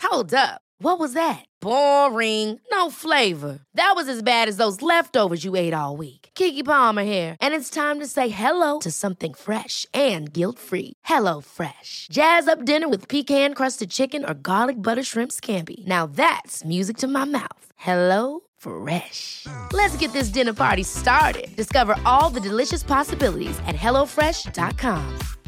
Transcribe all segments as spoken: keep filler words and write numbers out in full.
Hold up. What was that? Boring. No flavor. That was as bad as those leftovers you ate all week. Keke Palmer here, and it's time to say hello to something fresh and guilt-free. Hello Fresh. Jazz up dinner with pecan-crusted chicken or garlic butter shrimp scampi. Now that's music to my mouth. Hello Fresh. Let's get this dinner party started. Discover all the delicious possibilities at hello fresh dot com.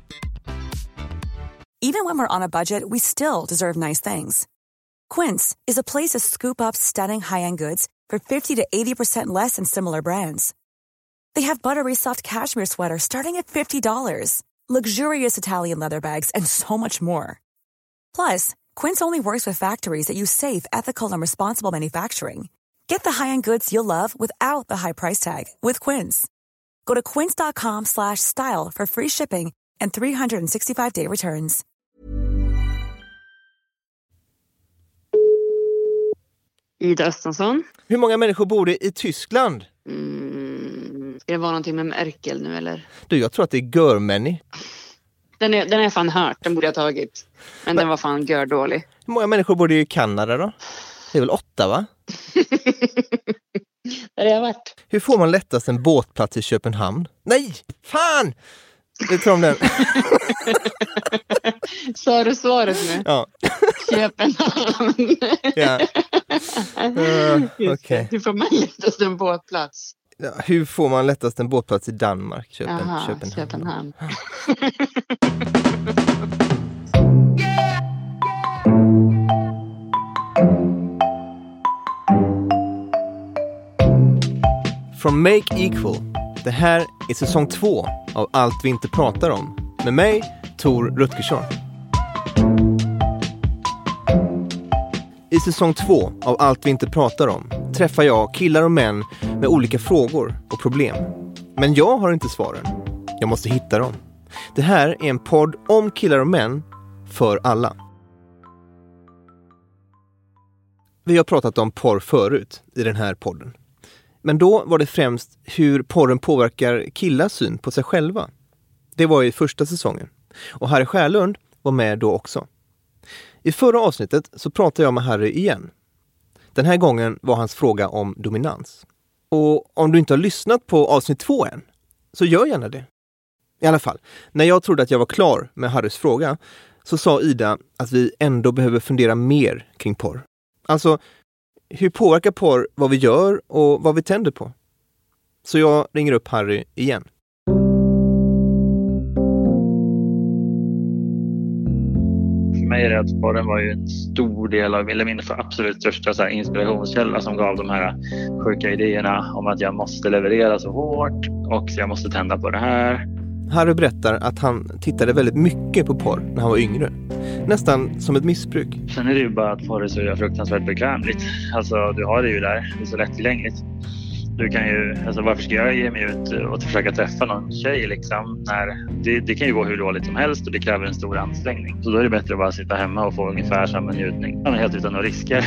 Even when we're on a budget, we still deserve nice things. Quince is a place to scoop up stunning high-end goods for fifty to eighty percent less than similar brands. They have buttery soft cashmere sweaters starting at fifty dollars, luxurious Italian leather bags, and so much more. Plus, Quince only works with factories that use safe, ethical, and responsible manufacturing. Get the high-end goods you'll love without the high price tag with Quince. Go to quince.com slash style for free shipping and three sixty-five day returns. Ida Östensson. Hur många människor bor det i Tyskland? Mm, ska det vara någonting med Merkel nu eller? Du, jag tror att det är Görmänny. Den är, den är fan hört, den borde jag ha tagit. Men, Men den var fan gördålig. Hur många människor bor det i Kanada då? Det är väl åtta, va? Där har jag varit. Hur får man lättast en båtplats i Köpenhamn? Nej, fan! Det tror om den. Sa du svaret nu? Ja. Köpenhamn. Ja. Uh, okay. Hur får man lättast en båtplats? Ja, hur får man lättast en båtplats i Danmark? Köpen, Aha, Köpenhamn. Köpenhamn. From Make Equal. Det här är säsong två av Allt vi inte pratar om. Med mig, Tor Rutgersson. I säsong två av Allt vi inte pratar om träffar jag killar och män med olika frågor och problem. Men jag har inte svaren. Jag måste hitta dem. Det här är en podd om killar och män för alla. Vi har pratat om porr förut i den här podden. Men då var det främst hur porren påverkar killars syn på sig själva. Det var i första säsongen. Och Harry Skärlund var med då också. I förra avsnittet så pratade jag med Harry igen. Den här gången var hans fråga om dominans. Och om du inte har lyssnat på avsnitt två än, så gör gärna det. I alla fall, när jag trodde att jag var klar med Harrys fråga så sa Ida att vi ändå behöver fundera mer kring porr. Alltså, hur påverkar porr vad vi gör och vad vi tänder på? Så jag ringer upp Harry igen. För mig är det att porren var ju en stor del av, eller min absolut största så här, inspirationskälla som gav de här sjuka idéerna om att jag måste leverera så hårt och jag måste tända på det här. Harry berättar att han tittade väldigt mycket på porr när han var yngre. Nästan som ett missbruk. Sen är det ju bara att porr är så fruktansvärt bekvämligt. Alltså du har det ju där, det är så lättillgängligt. Du kan ju, alltså varför ska jag ge mig ut och försöka träffa någon tjej liksom? När det, det kan ju gå hur dåligt som helst och det kräver en stor ansträngning. Så då är det bättre att bara sitta hemma och få ungefär samma njutning. Helt utan några risker.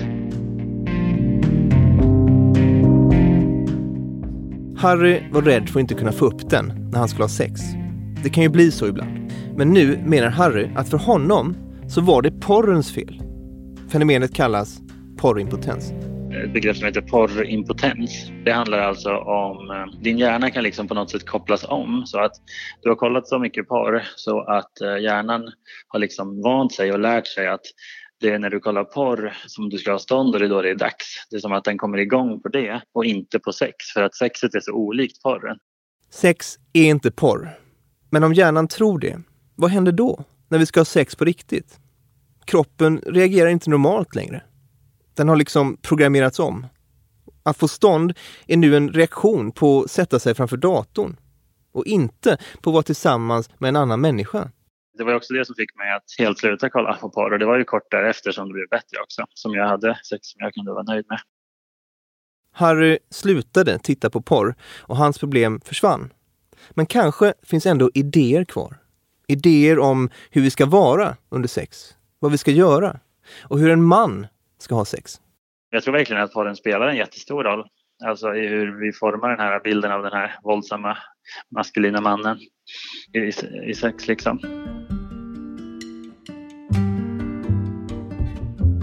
Harry var rädd för att inte kunna få upp den när han skulle ha sex. Det kan ju bli så ibland. Men nu menar Harry att för honom så var det porrens fel. Fenomenet kallas porrimpotens. Ett begrepp som heter porrimpotens. Det handlar alltså om din hjärna kan liksom på något sätt kopplas om så att du har kollat så mycket porr så att hjärnan har liksom vant sig och lärt sig att det är när du kollar porr som du ska ha stånd och det är då det är dags. Det är som att den kommer igång på det och inte på sex för att sexet är så olikt porren. Sex är inte porr. Men om hjärnan tror det, vad händer då när vi ska ha sex på riktigt? Kroppen reagerar inte normalt längre. Den har liksom programmerats om. Att få stånd är nu en reaktion på att sätta sig framför datorn. Och inte på att vara tillsammans med en annan människa. Det var också det som fick mig att helt sluta kolla på porr. Och det var ju kort därefter som det blev bättre också. Som jag hade sex som jag kunde vara nöjd med. Harry slutade titta på porr och hans problem försvann. Men kanske finns ändå idéer kvar. Idéer om hur vi ska vara under sex. Vad vi ska göra. Och hur en man ska ha sex. Jag tror verkligen att porren spelar en jättestor roll. Alltså i hur vi formar den här bilden av den här våldsamma maskulina mannen i, i sex liksom.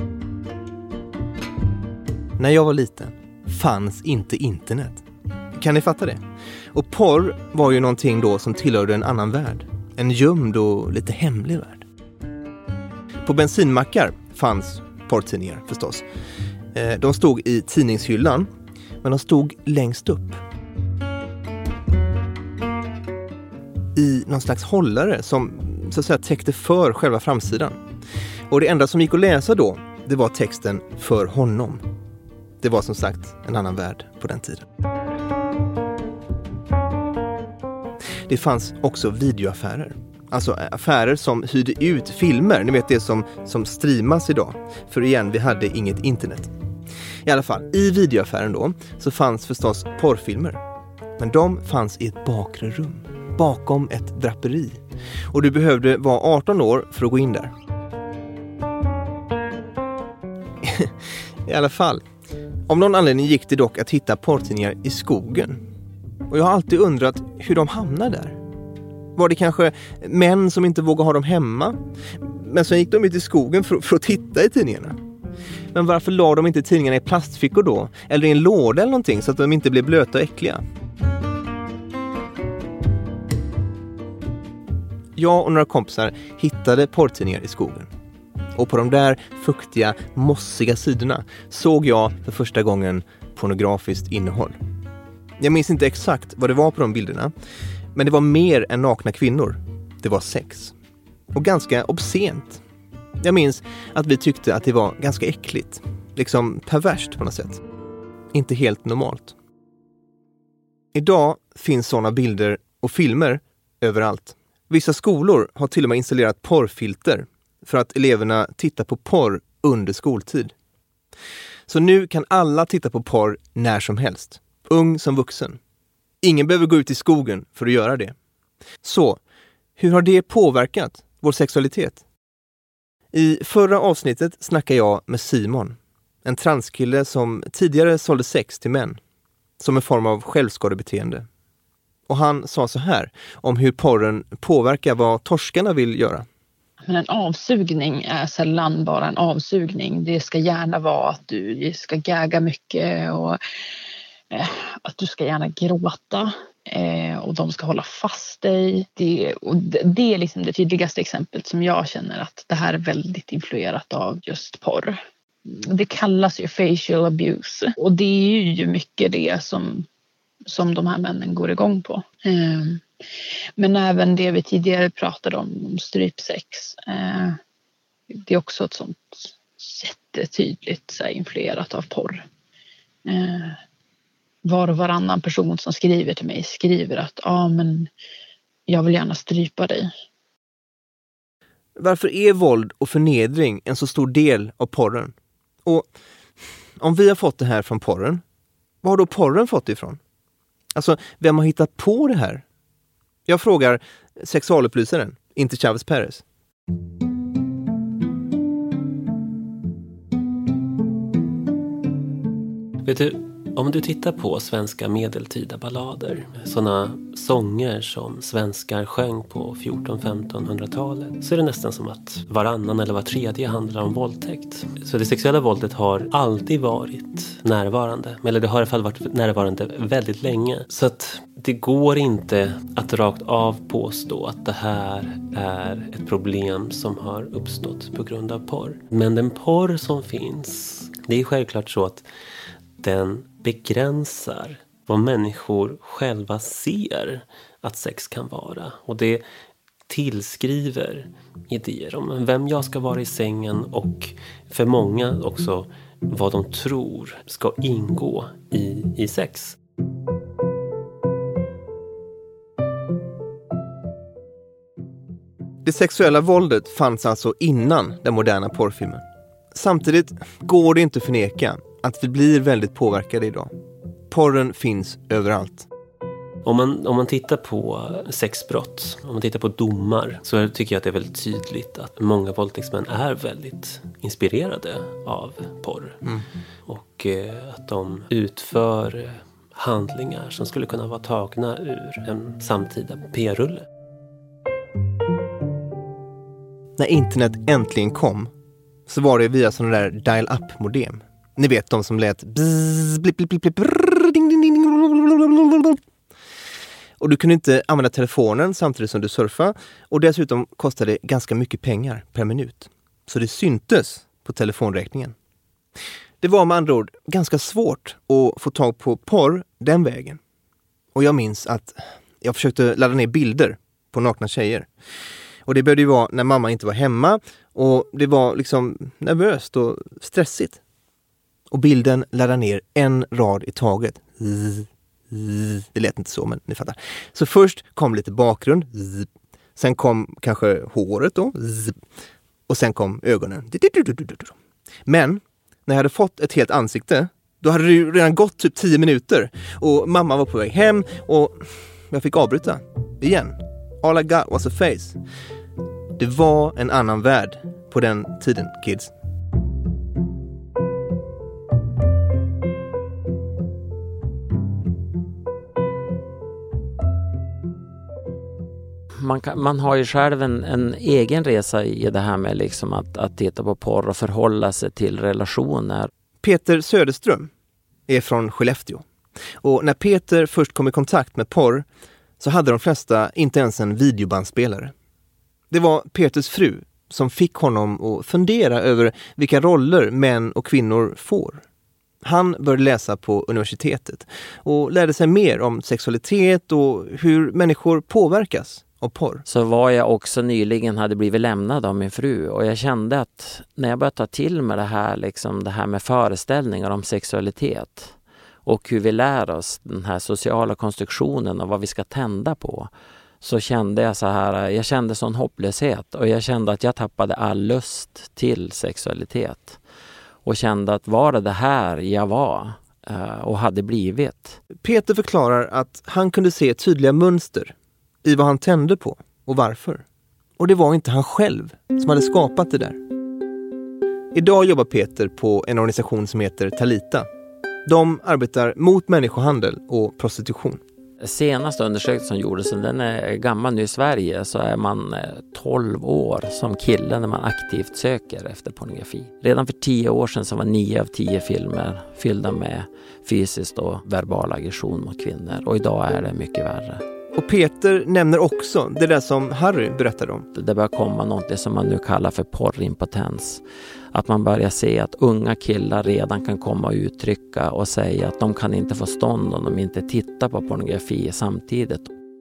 när jag var liten fanns inte internet. Kan ni fatta det? Och porr var ju någonting då som tillhörde en annan värld. En gömd och lite hemlig värld. På bensinmackar fanns porrtidningar förstås. De stod i tidningshyllan, men de stod längst upp. I någon slags hållare som så att säga täckte för själva framsidan. Och det enda som gick att läsa då, det var texten för honom. Det var som sagt en annan värld på den tiden. Det fanns också videoaffärer. Alltså affärer som hyrde ut filmer. Ni vet det som, som streamas idag. För igen, vi hade inget internet. I alla fall, i videoaffären då så fanns förstås porrfilmer. Men de fanns i ett bakre rum. Bakom ett draperi. Och du behövde vara arton år för att gå in där. I alla fall. Om någon anledning gick det dock att hitta porrtidningar i skogen. Och jag har alltid undrat hur de hamnar där. Var det kanske män som inte vågade ha dem hemma? Men så gick de ut i skogen för, för att titta i tidningarna. Men varför la de inte tidningarna i plastfickor då? Eller i en låda eller någonting så att de inte blev blöta och äckliga? Jag och några kompisar hittade porrtidningar i skogen. Och på de där fuktiga, mossiga sidorna såg jag för första gången pornografiskt innehåll. Jag minns inte exakt vad det var på de bilderna. Men det var mer än nakna kvinnor. Det var sex. Och ganska obscent. Jag minns att vi tyckte att det var ganska äckligt. Liksom perverst på något sätt. Inte helt normalt. Idag finns sådana bilder och filmer överallt. Vissa skolor har till och med installerat porrfilter för att eleverna tittar på porr under skoltid. Så nu kan alla titta på porr när som helst. Ung som vuxen. Ingen behöver gå ut i skogen för att göra det. Så, hur har det påverkat vår sexualitet? I förra avsnittet snackade jag med Simon. En transkille som tidigare sålde sex till män. Som en form av självskadebeteende. Och han sa så här om hur porren påverkar vad torskarna vill göra. Men en avsugning är sällan bara en avsugning. Det ska gärna vara att du ska gagga mycket och eh, att du ska gärna gråta. Eh, och de ska hålla fast dig. Det, och det, det är liksom det tydligaste exemplet som jag känner att det här är väldigt influerat av just porr. Det kallas ju facial abuse. Och det är ju mycket det som, som de här männen går igång på. Eh, Men även det vi tidigare pratade om, om strypsex. Eh, det är också ett sånt jättetydligt så här, influerat av porr. Eh, var och varannan person som skriver till mig skriver att ah, men jag vill gärna strypa dig. Varför är våld och förnedring en så stor del av porren? Och om vi har fått det här från porren, vad har då porren fått det ifrån? Alltså, vem har hittat på det här? Jag frågar sexualupplysaren, inte Chavez Perez. Vet du, om du tittar på svenska medeltida ballader, sådana sånger som svenskar sjöng på fjorton-femtonhundratalet, så är det nästan som att varannan eller var tredje handlar om våldtäkt. Så det sexuella våldet har alltid varit närvarande, eller det har i alla fall varit närvarande väldigt länge. Så att det går inte att rakt av påstå att det här är ett problem som har uppstått på grund av porr. Men den porr som finns, det är självklart så att den begränsar vad människor själva ser att sex kan vara. Och det tillskriver idéer om vem jag ska vara i sängen och för många också vad de tror ska ingå i, i sex. Det sexuella våldet fanns alltså innan den moderna porrfilmen. Samtidigt går det inte att förneka att vi blir väldigt påverkade idag. Porren finns överallt. Om man, om man tittar på sexbrott, om man tittar på domar, så tycker jag att det är väldigt tydligt att många våldtäktsmän är väldigt inspirerade av porr. Mm. Och eh, att de utför handlingar som skulle kunna vara tagna ur en samtida p-rulle. När internet äntligen kom så var det via sådana där dial-up-modem. Ni vet de som lät bzz, blip, blip, blip, blip, brrr, ding, ding, ding, ding. Och du kunde inte använda telefonen samtidigt som du surfade. Och dessutom kostade det ganska mycket pengar per minut. Så det syntes på telefonräkningen. Det var med andra ord ganska svårt att få tag på porr den vägen. Och jag minns att jag försökte ladda ner bilder på nakna tjejer. Och det började ju vara när mamma inte var hemma. Och det var liksom nervöst och stressigt. Och bilden laddade ner en rad i taget. Det lät inte så, men ni fattar. Så först kom lite bakgrund. Sen kom kanske håret då. Och sen kom ögonen. Men när jag hade fått ett helt ansikte, då hade det ju redan gått typ tio minuter. Och mamma var på väg hem och jag fick avbryta. Igen. All I got was a face. Det var en annan värld på den tiden, kids. Man, kan, man har ju själv en, en egen resa i det här med liksom att, att titta på porr och förhålla sig till relationer. Peter Söderström är från Skellefteå. Och när Peter först kom i kontakt med porr så hade de flesta inte ens en videobandspelare. Det var Peters fru som fick honom att fundera över vilka roller män och kvinnor får. Han började läsa på universitetet och lärde sig mer om sexualitet och hur människor påverkas av porr. Så var jag också nyligen hade blivit lämnad av min fru och jag kände att när jag började ta till mig det här, liksom det här med föreställningar om sexualitet och hur vi lär oss den här sociala konstruktionen och vad vi ska tända på, så kände jag så här, jag kände sån hopplöshet och jag kände att jag tappade all lust till sexualitet. Och kände att var det det här jag var och hade blivit. Peter förklarar att han kunde se tydliga mönster i vad han tände på och varför. Och det var inte han själv som hade skapat det där. Idag jobbar Peter på en organisation som heter Talita. De arbetar mot människohandel och prostitution. Senaste undersökningen som gjordes, den är gammal nu i Sverige, så är man tolv år som kille när man aktivt söker efter pornografi. Redan för tio år sedan så var nio av tio filmer fyllda med fysiskt och verbal aggression mot kvinnor. Och idag är det mycket värre. Och Peter nämner också det där som Harry berättade om. Det börjar komma något som man nu kallar för porrimpotens. Att man börjar se att unga killar redan kan komma och uttrycka och säga att de kan inte få stånd om de inte tittar på pornografi samtidigt.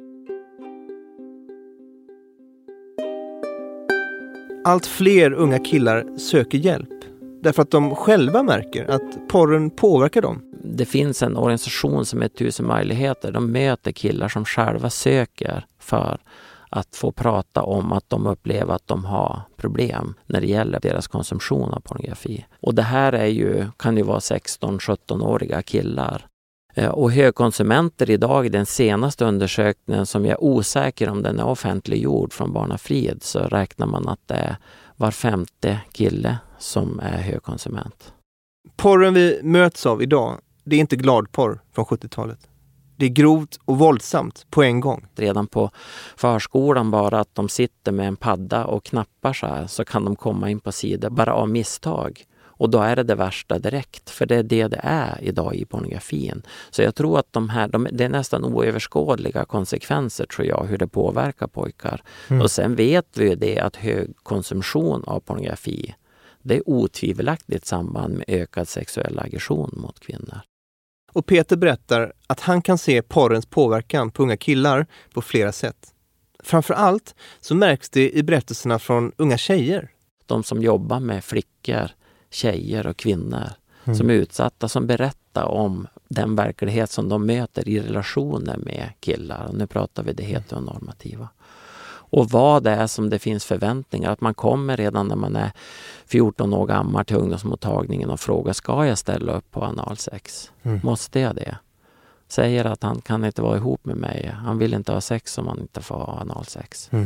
Allt fler unga killar söker hjälp. Därför att de själva märker att porren påverkar dem. Det finns en organisation som heter Tusen möjligheter. De möter killar som själva söker för att få prata om att de upplever att de har problem när det gäller deras konsumtion av pornografi. Och det här är ju, kan ju vara sexton-sjutton-åriga killar. Och högkonsumenter idag, i den senaste undersökningen som jag är osäker om den är offentliggjord från Barnafrid, så räknar man att det är var femte kille som är högkonsument. Porren vi möts av idag, det är inte gladporr från sjuttiotalet. Det är grovt och våldsamt på en gång. Redan på förskolan, bara att de sitter med en padda och knappar så här, så kan de komma in på sidor bara av misstag. Och då är det det värsta direkt, för det är det det är idag i pornografin. Så jag tror att de här, de, det är nästan oöverskådliga konsekvenser, tror jag, hur det påverkar pojkar. Mm. Och sen vet vi ju det att hög konsumtion av pornografi, det är otvivelaktigt samband med ökad sexuell aggression mot kvinnor. Och Peter berättar att han kan se porrens påverkan på unga killar på flera sätt. Framförallt så märks det i berättelserna från unga tjejer. De som jobbar med flickor, tjejer och kvinnor mm. som är utsatta, som berättar om den verklighet som de möter i relationer med killar. Och nu pratar vi det heteronormativa. Och vad det är som det finns förväntningar. Att man kommer redan när man är fjorton år gammal till ungdomsmottagningen och frågar, ska jag ställa upp på analsex? Mm. Måste jag det? Säger att han kan inte vara ihop med mig. Han vill inte ha sex om han inte får ha analsex. Mm.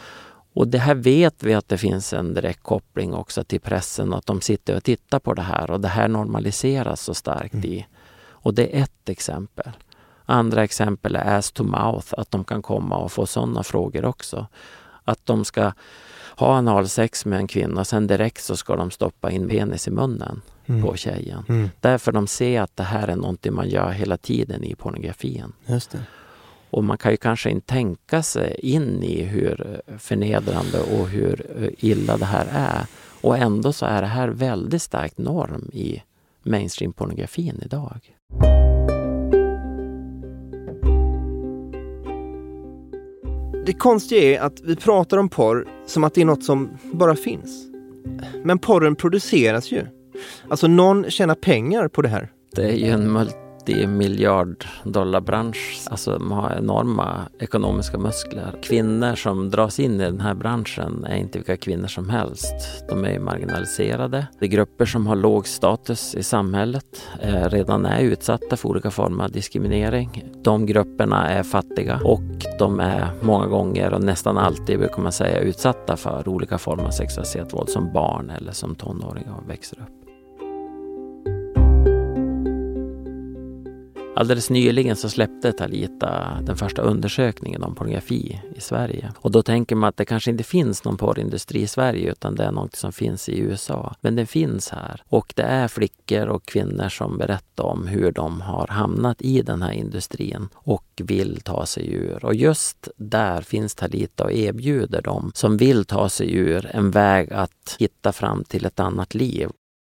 Och det här vet vi att det finns en direkt koppling också till pressen. Att de sitter och tittar på det här. Och det här normaliseras så starkt mm. i. Och det är ett exempel. Andra exempel är ass to mouth, att de kan komma och få sådana frågor också. Att de ska ha analsex med en kvinna, sen direkt så ska de stoppa in penis i munnen mm. på tjejen. Mm. Därför de ser att det här är någonting man gör hela tiden i pornografin. Just det. Och man kan ju kanske inte tänka sig in i hur förnedrande och hur illa det här är. Och ändå så är det här väldigt starkt norm i mainstream-pornografin idag. Det konstiga är att vi pratar om porr som att det är något som bara finns. Men porren produceras ju. Alltså någon tjänar pengar på det här. Det är ju en multimiljard-dollarbransch. Alltså de har enorma ekonomiska muskler. Kvinnor som dras in i den här branschen är inte vilka kvinnor som helst. De är marginaliserade. Det är grupper som har låg status i samhället. Eh, redan är utsatta för olika former av diskriminering. De grupperna är fattiga och de är många gånger och nästan alltid, brukar man säga, utsatta för olika former av sexualiserat våld som barn eller som tonåringar och växer upp. Alldeles nyligen så släppte Talita den första undersökningen om pornografi i Sverige. Och då tänker man att det kanske inte finns någon porrindustri i Sverige utan det är något som finns i U S A. Men den finns här. Och det är flickor och kvinnor som berättar om hur de har hamnat i den här industrin och vill ta sig ur. Och just där finns Talita och erbjuder dem som vill ta sig ur en väg att hitta fram till ett annat liv.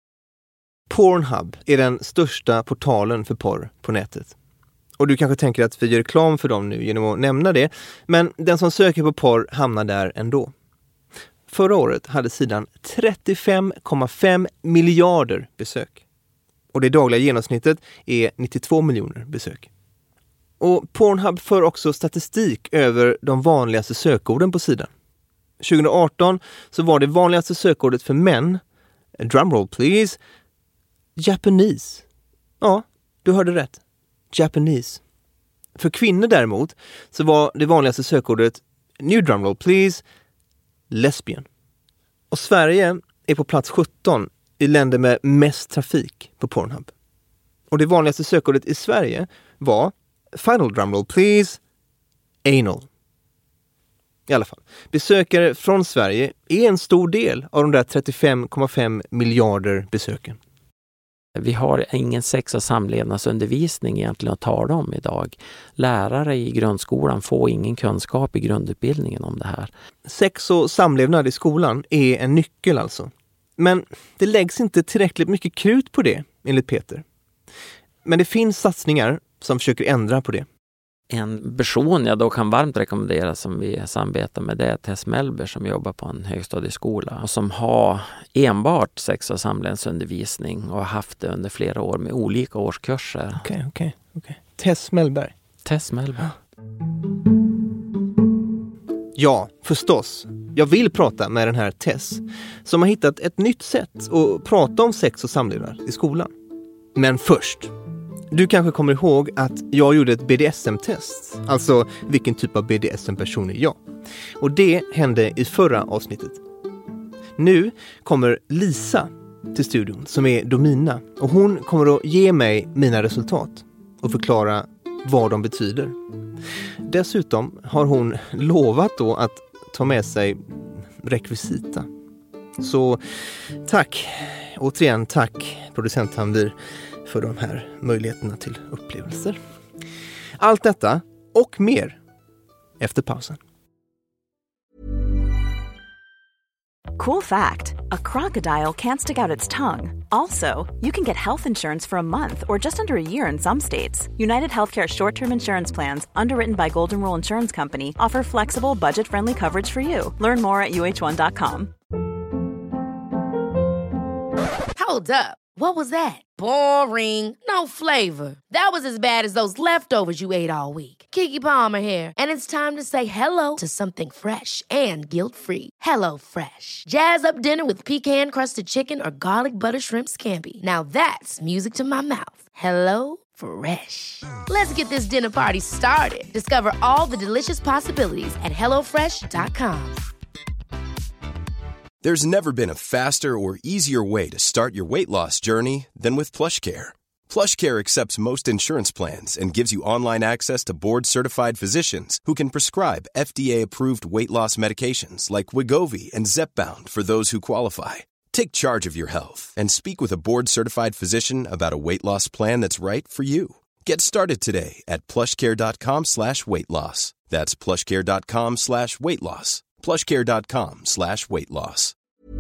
Pornhub är den största portalen för porr på nätet. Och du kanske tänker att vi gör reklam för dem nu genom att nämna det. Men den som söker på porr hamnar där ändå. Förra året hade sidan trettiofem komma fem miljarder besök. Och det dagliga genomsnittet är nittiotvå miljoner besök. Och Pornhub för också statistik över de vanligaste sökorden på sidan. tjugo arton så var det vanligaste sökordet för män, drumroll please, Japanese. Ja, du hörde rätt. Japanese. För kvinnor däremot så var det vanligaste sökordet, new drumroll please, lesbian. Och Sverige är på plats sjutton i länder med mest trafik på Pornhub. Och det vanligaste sökordet i Sverige var, final drumroll please, anal. I alla fall, besökare från Sverige är en stor del av de där trettiofem komma fem miljarder besöken. Vi har ingen sex- och samlevnadsundervisning egentligen att tala om idag. Lärare i grundskolan får ingen kunskap i grundutbildningen om det här. Sex och samlevnad i skolan är en nyckel alltså. Men det läggs inte tillräckligt mycket krut på det, enligt Peter. Men det finns satsningar som försöker ändra på det. En person jag då kan varmt rekommendera som vi samarbetar med det är Tess Melber som jobbar på en högstadieskola och som har enbart sex- och samlevnadsundervisning och har haft det under flera år med olika årskurser. Okej, okay, okej, okay, okej. Okay. Tess Melber. Tess Melber. Ja, förstås. Jag vill prata med den här Tess som har hittat ett nytt sätt att prata om sex och samlevnad i skolan. Men först... Du kanske kommer ihåg att jag gjorde ett B D S M-test. Alltså vilken typ av B D S M-person är jag. Och det hände i förra avsnittet. Nu kommer Lisa till studion som är Domina. Och hon kommer att ge mig mina resultat och förklara vad de betyder. Dessutom har hon lovat då att ta med sig rekvisita. Så tack, återigen tack producent Handir för de här möjligheterna till upplevelser. Allt detta och mer efter pausen. Cool fact, a crocodile can't stick out its tongue. Also, you can get health insurance for a month or just under a year in some states. United Healthcare short-term insurance plans, underwritten by Golden Rule Insurance Company, offer flexible, budget-friendly coverage for you. Learn more at U H one dot com. Hold up. What was that? Boring. No flavor. That was as bad as those leftovers you ate all week. Keke Palmer here, and it's time to say hello to something fresh and guilt-free. Hello Fresh. Jazz up dinner with pecan-crusted chicken or garlic butter shrimp scampi. Now that's music to my mouth. Hello Fresh. Let's get this dinner party started. Discover all the delicious possibilities at hello fresh dot com. There's never been a faster or easier way to start your weight loss journey than with PlushCare. PlushCare accepts most insurance plans and gives you online access to board-certified physicians who can prescribe F D A-approved weight loss medications like Wegovy and Zepbound for those who qualify. Take charge of your health and speak with a board-certified physician about a weight loss plan that's right for you. Get started today at plushcare.com slash weight loss. That's plushcare.com slash weight loss. plushcare.com slash weight loss.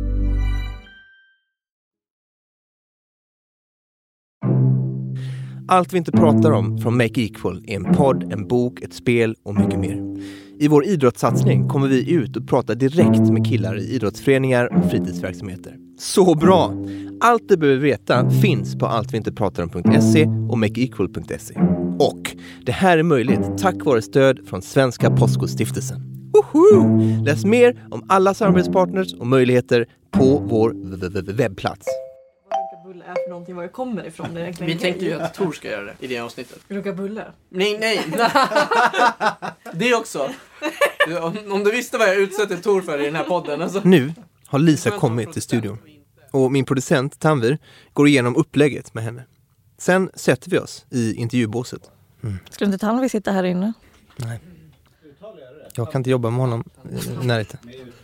Allt vi inte pratar om från Make Equal är en podd, en bok, ett spel och mycket mer. I vår idrottssatsning kommer vi ut och prata direkt med killar i idrottsföreningar och fritidsverksamheter. Så bra! Allt du behöver veta finns på alltvinterpratarom punkt se och make equal punkt se. Och det här är möjligt tack vare stöd från Svenska Postkodstiftelsen. Woho! Läs mer om alla samarbetspartners och möjligheter på vår webbplats. Bulle är för någonting, var det kommer ifrån. Det är Vi tänkte ju att Tor ska göra det i det avsnittet. Runka bulle? Nej, nej. Det också. Om, om du visste vad jag utsätter Tor för i den här podden. Alltså. Nu har Lisa kommit till studion. Och min producent Tanvir går igenom upplägget med henne. Sen sätter vi oss i intervjubåset. Mm. Skulle inte Tanvir sitta här inne? Nej. Jag kan inte jobba med honom i närheten.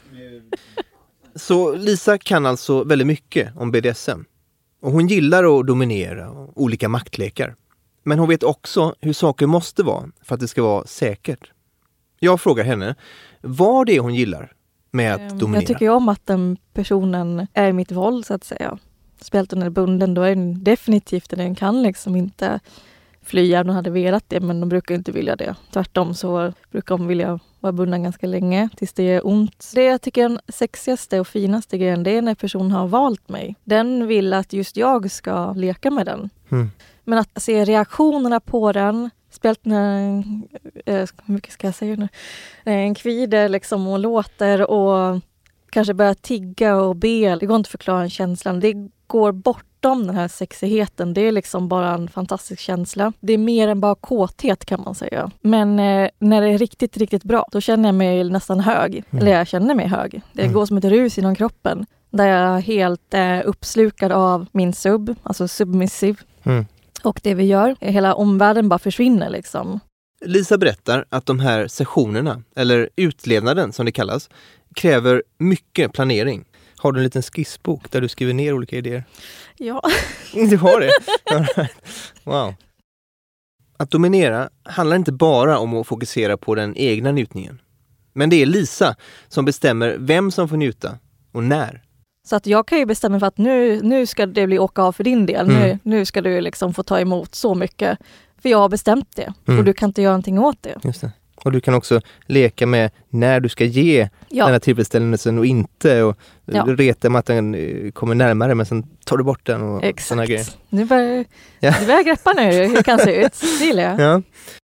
Så Lisa kan alltså väldigt mycket om B D S M. Och hon gillar att dominera olika maktlekar. Men hon vet också hur saker måste vara för att det ska vara säkert. Jag frågar henne vad det är hon gillar med att dominera. Jag tycker om att den personen är i mitt våld så att säga. Spelat den är bunden, då är den definitivt att den kan liksom inte fly även om de hade velat det, men de brukar inte vilja det. Tvärtom så brukar de vilja vara bunden ganska länge tills det är ont. Det jag tycker är den sexigaste och finaste grejen, det är när personen har valt mig. Den vill att just jag ska leka med den. Mm. Men att se reaktionerna på den, spelat när, äh, hur mycket ska jag säga nu? En kvider liksom och låter och kanske börjar tigga och be. Det går inte att förklara en känslan. Det går bortom den här sexigheten. Det är liksom bara en fantastisk känsla. Det är mer än bara kåthet kan man säga. Men eh, när det är riktigt, riktigt bra, då känner jag mig nästan hög. Mm. Eller jag känner mig hög. Det mm. går som ett rus inom kroppen. Där jag är helt eh, uppslukad av min sub, alltså submissive. Mm. Och det vi gör, hela omvärlden bara försvinner liksom. Lisa berättar att de här sessionerna, eller utlevnaden som det kallas, kräver mycket planering. Har du en liten skissbok där du skriver ner olika idéer? Ja. Du har det? Wow. Att dominera handlar inte bara om att fokusera på den egna njutningen. Men det är Lisa som bestämmer vem som får njuta och när. Så att jag kan ju bestämma för att nu, nu ska det bli åka av för din del. Mm. Nu, nu ska du liksom få ta emot så mycket. För jag har bestämt det. Mm. Och du kan inte göra någonting åt det. Just det. Och du kan också leka med när du ska ge ja. den här tillfredsställelsen och inte. Och ja. reta med att den kommer närmare men sen tar du bort den och exakt. Såna grejer. Nu börjar, ja. Du börjar greppa nu hur det kan se ut. Det gillar jag. Ja.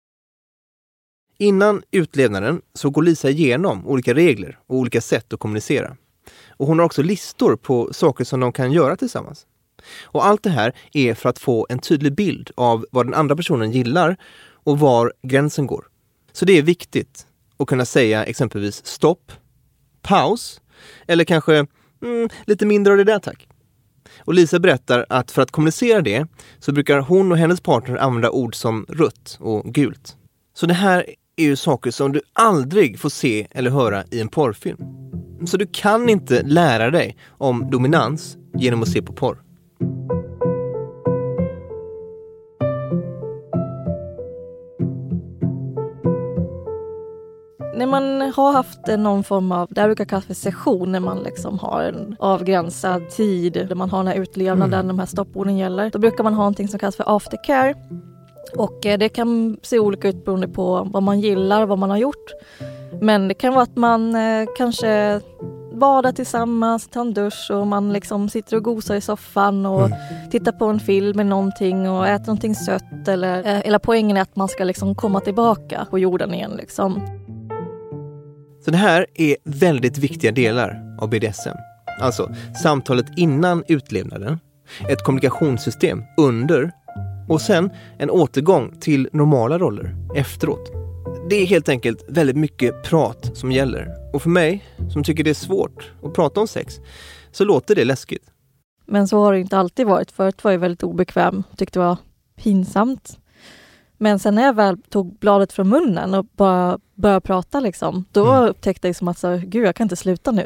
Innan utlevnaden så går Lisa igenom olika regler och olika sätt att kommunicera. Och hon har också listor på saker som de kan göra tillsammans. Och allt det här är för att få en tydlig bild av vad den andra personen gillar och var gränsen går. Så det är viktigt att kunna säga exempelvis stopp, paus eller kanske mm, lite mindre av det där tack. Och Lisa berättar att för att kommunicera det så brukar hon och hennes partner använda ord som rött och gult. Så det här är ju saker som du aldrig får se eller höra i en porrfilm. Så du kan inte lära dig om dominans genom att se på porr. När man har haft någon form av, det här brukar kallas för session, när man liksom har en avgränsad tid där man har den här utlevnaden, mm. de här stopporden gäller. Då brukar man ha någonting som kallas för aftercare. Och det kan se olika ut beroende på vad man gillar, vad man har gjort. Men det kan vara att man eh, kanske badar tillsammans, tar en dusch och man liksom sitter och gosar i soffan och mm. tittar på en film med någonting och äter någonting sött. Eller, eh, eller poängen är att man ska liksom komma tillbaka på jorden igen liksom. Så det här är väldigt viktiga delar av B D S M. Alltså samtalet innan utlevnaden, ett kommunikationssystem under och sen en återgång till normala roller efteråt. Det är helt enkelt väldigt mycket prat som gäller. Och för mig, som tycker det är svårt att prata om sex, så låter det läskigt. Men så har det inte alltid varit. Förut var jag väldigt obekväm. Tyckte det var pinsamt. Men sen när jag väl tog bladet från munnen och bara började prata liksom, då mm. upptäckte jag som att så, gud, jag kan inte sluta nu.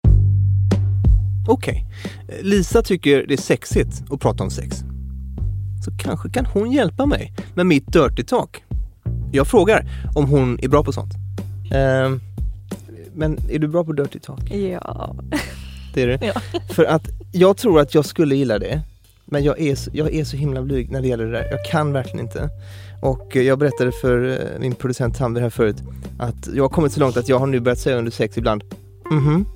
Okej. Okay. Lisa tycker det är sexigt att prata om sex. Så kanske kan hon hjälpa mig med mitt dirty talk. Jag frågar om hon är bra på sånt. Uh, men är du bra på dirty talk? Ja. Det är du? Ja. För att jag tror att jag skulle gilla det. Men jag är, så, jag är så himla blyg när det gäller det där. Jag kan verkligen inte. Och jag berättade för min producent Tamber här förut att jag har kommit så långt att jag har nu börjat säga under sex ibland mhm.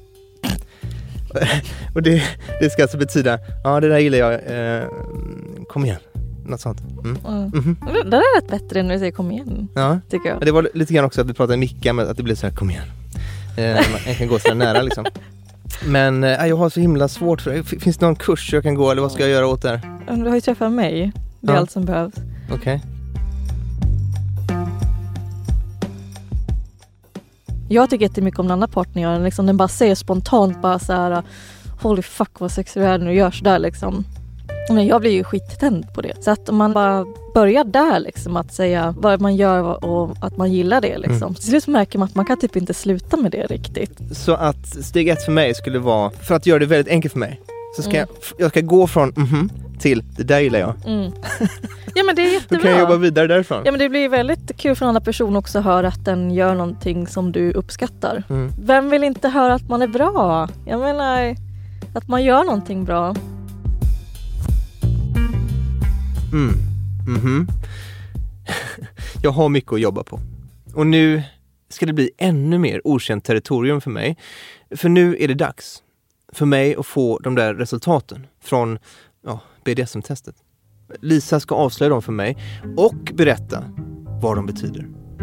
Och det, det ska alltså betyda, ja det där gillar jag, eh, kom igen. Något sånt. Mm. Mm. Mm-hmm. Det är rätt bättre när du säger kom igen. Ja, tycker jag. Det var lite grann också att vi pratade i micka med att det blir så här kom igen. Eh, man kan gå så nära liksom. Men eh, jag har så himla svårt för det. Finns det någon kurs jag kan gå eller vad ska jag göra åt det här? Du har ju träffat mig. Det är ja. allt som behövs. Okej. Okay. Jag tycker jättemycket om den andra partnern gör. Liksom, den bara säger spontant bara så här holy fuck vad sexig du är när du gör sådär liksom. Men jag blir ju skittänd på det. Så att om man bara börjar där liksom att säga vad man gör och att man gillar det liksom. Mm. Till slut märker man att man kan typ inte sluta med det riktigt. Så att steg ett för mig skulle vara, för att göra det väldigt enkelt för mig, så ska mm. jag, jag ska gå från mhm till det där gillar jag. Mm. Ja men det är jättebra. Då kan jag jobba vidare därifrån. Ja men det blir väldigt kul för en annan person också att höra att den gör någonting som du uppskattar. Mm. Vem vill inte höra att man är bra? Jag menar att man gör någonting bra. Mm. Mhm. Jag har mycket att jobba på. Och nu ska det bli ännu mer okänt territorium för mig. För nu är det dags för mig att få de där resultaten från ja, B D S M-testet. Lisa ska avslöja dem för mig och berätta vad de betyder.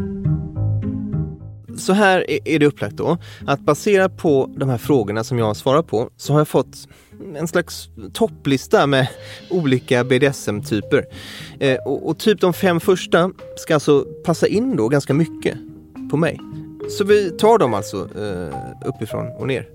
Så här är det upplagt då, att baserat på de här frågorna som jag svarar på så har jag fått en slags topplista med olika B D S M-typer. Eh, och, och typ de fem första ska alltså passa in då ganska mycket på mig. Så vi tar dem alltså eh, uppifrån och ner.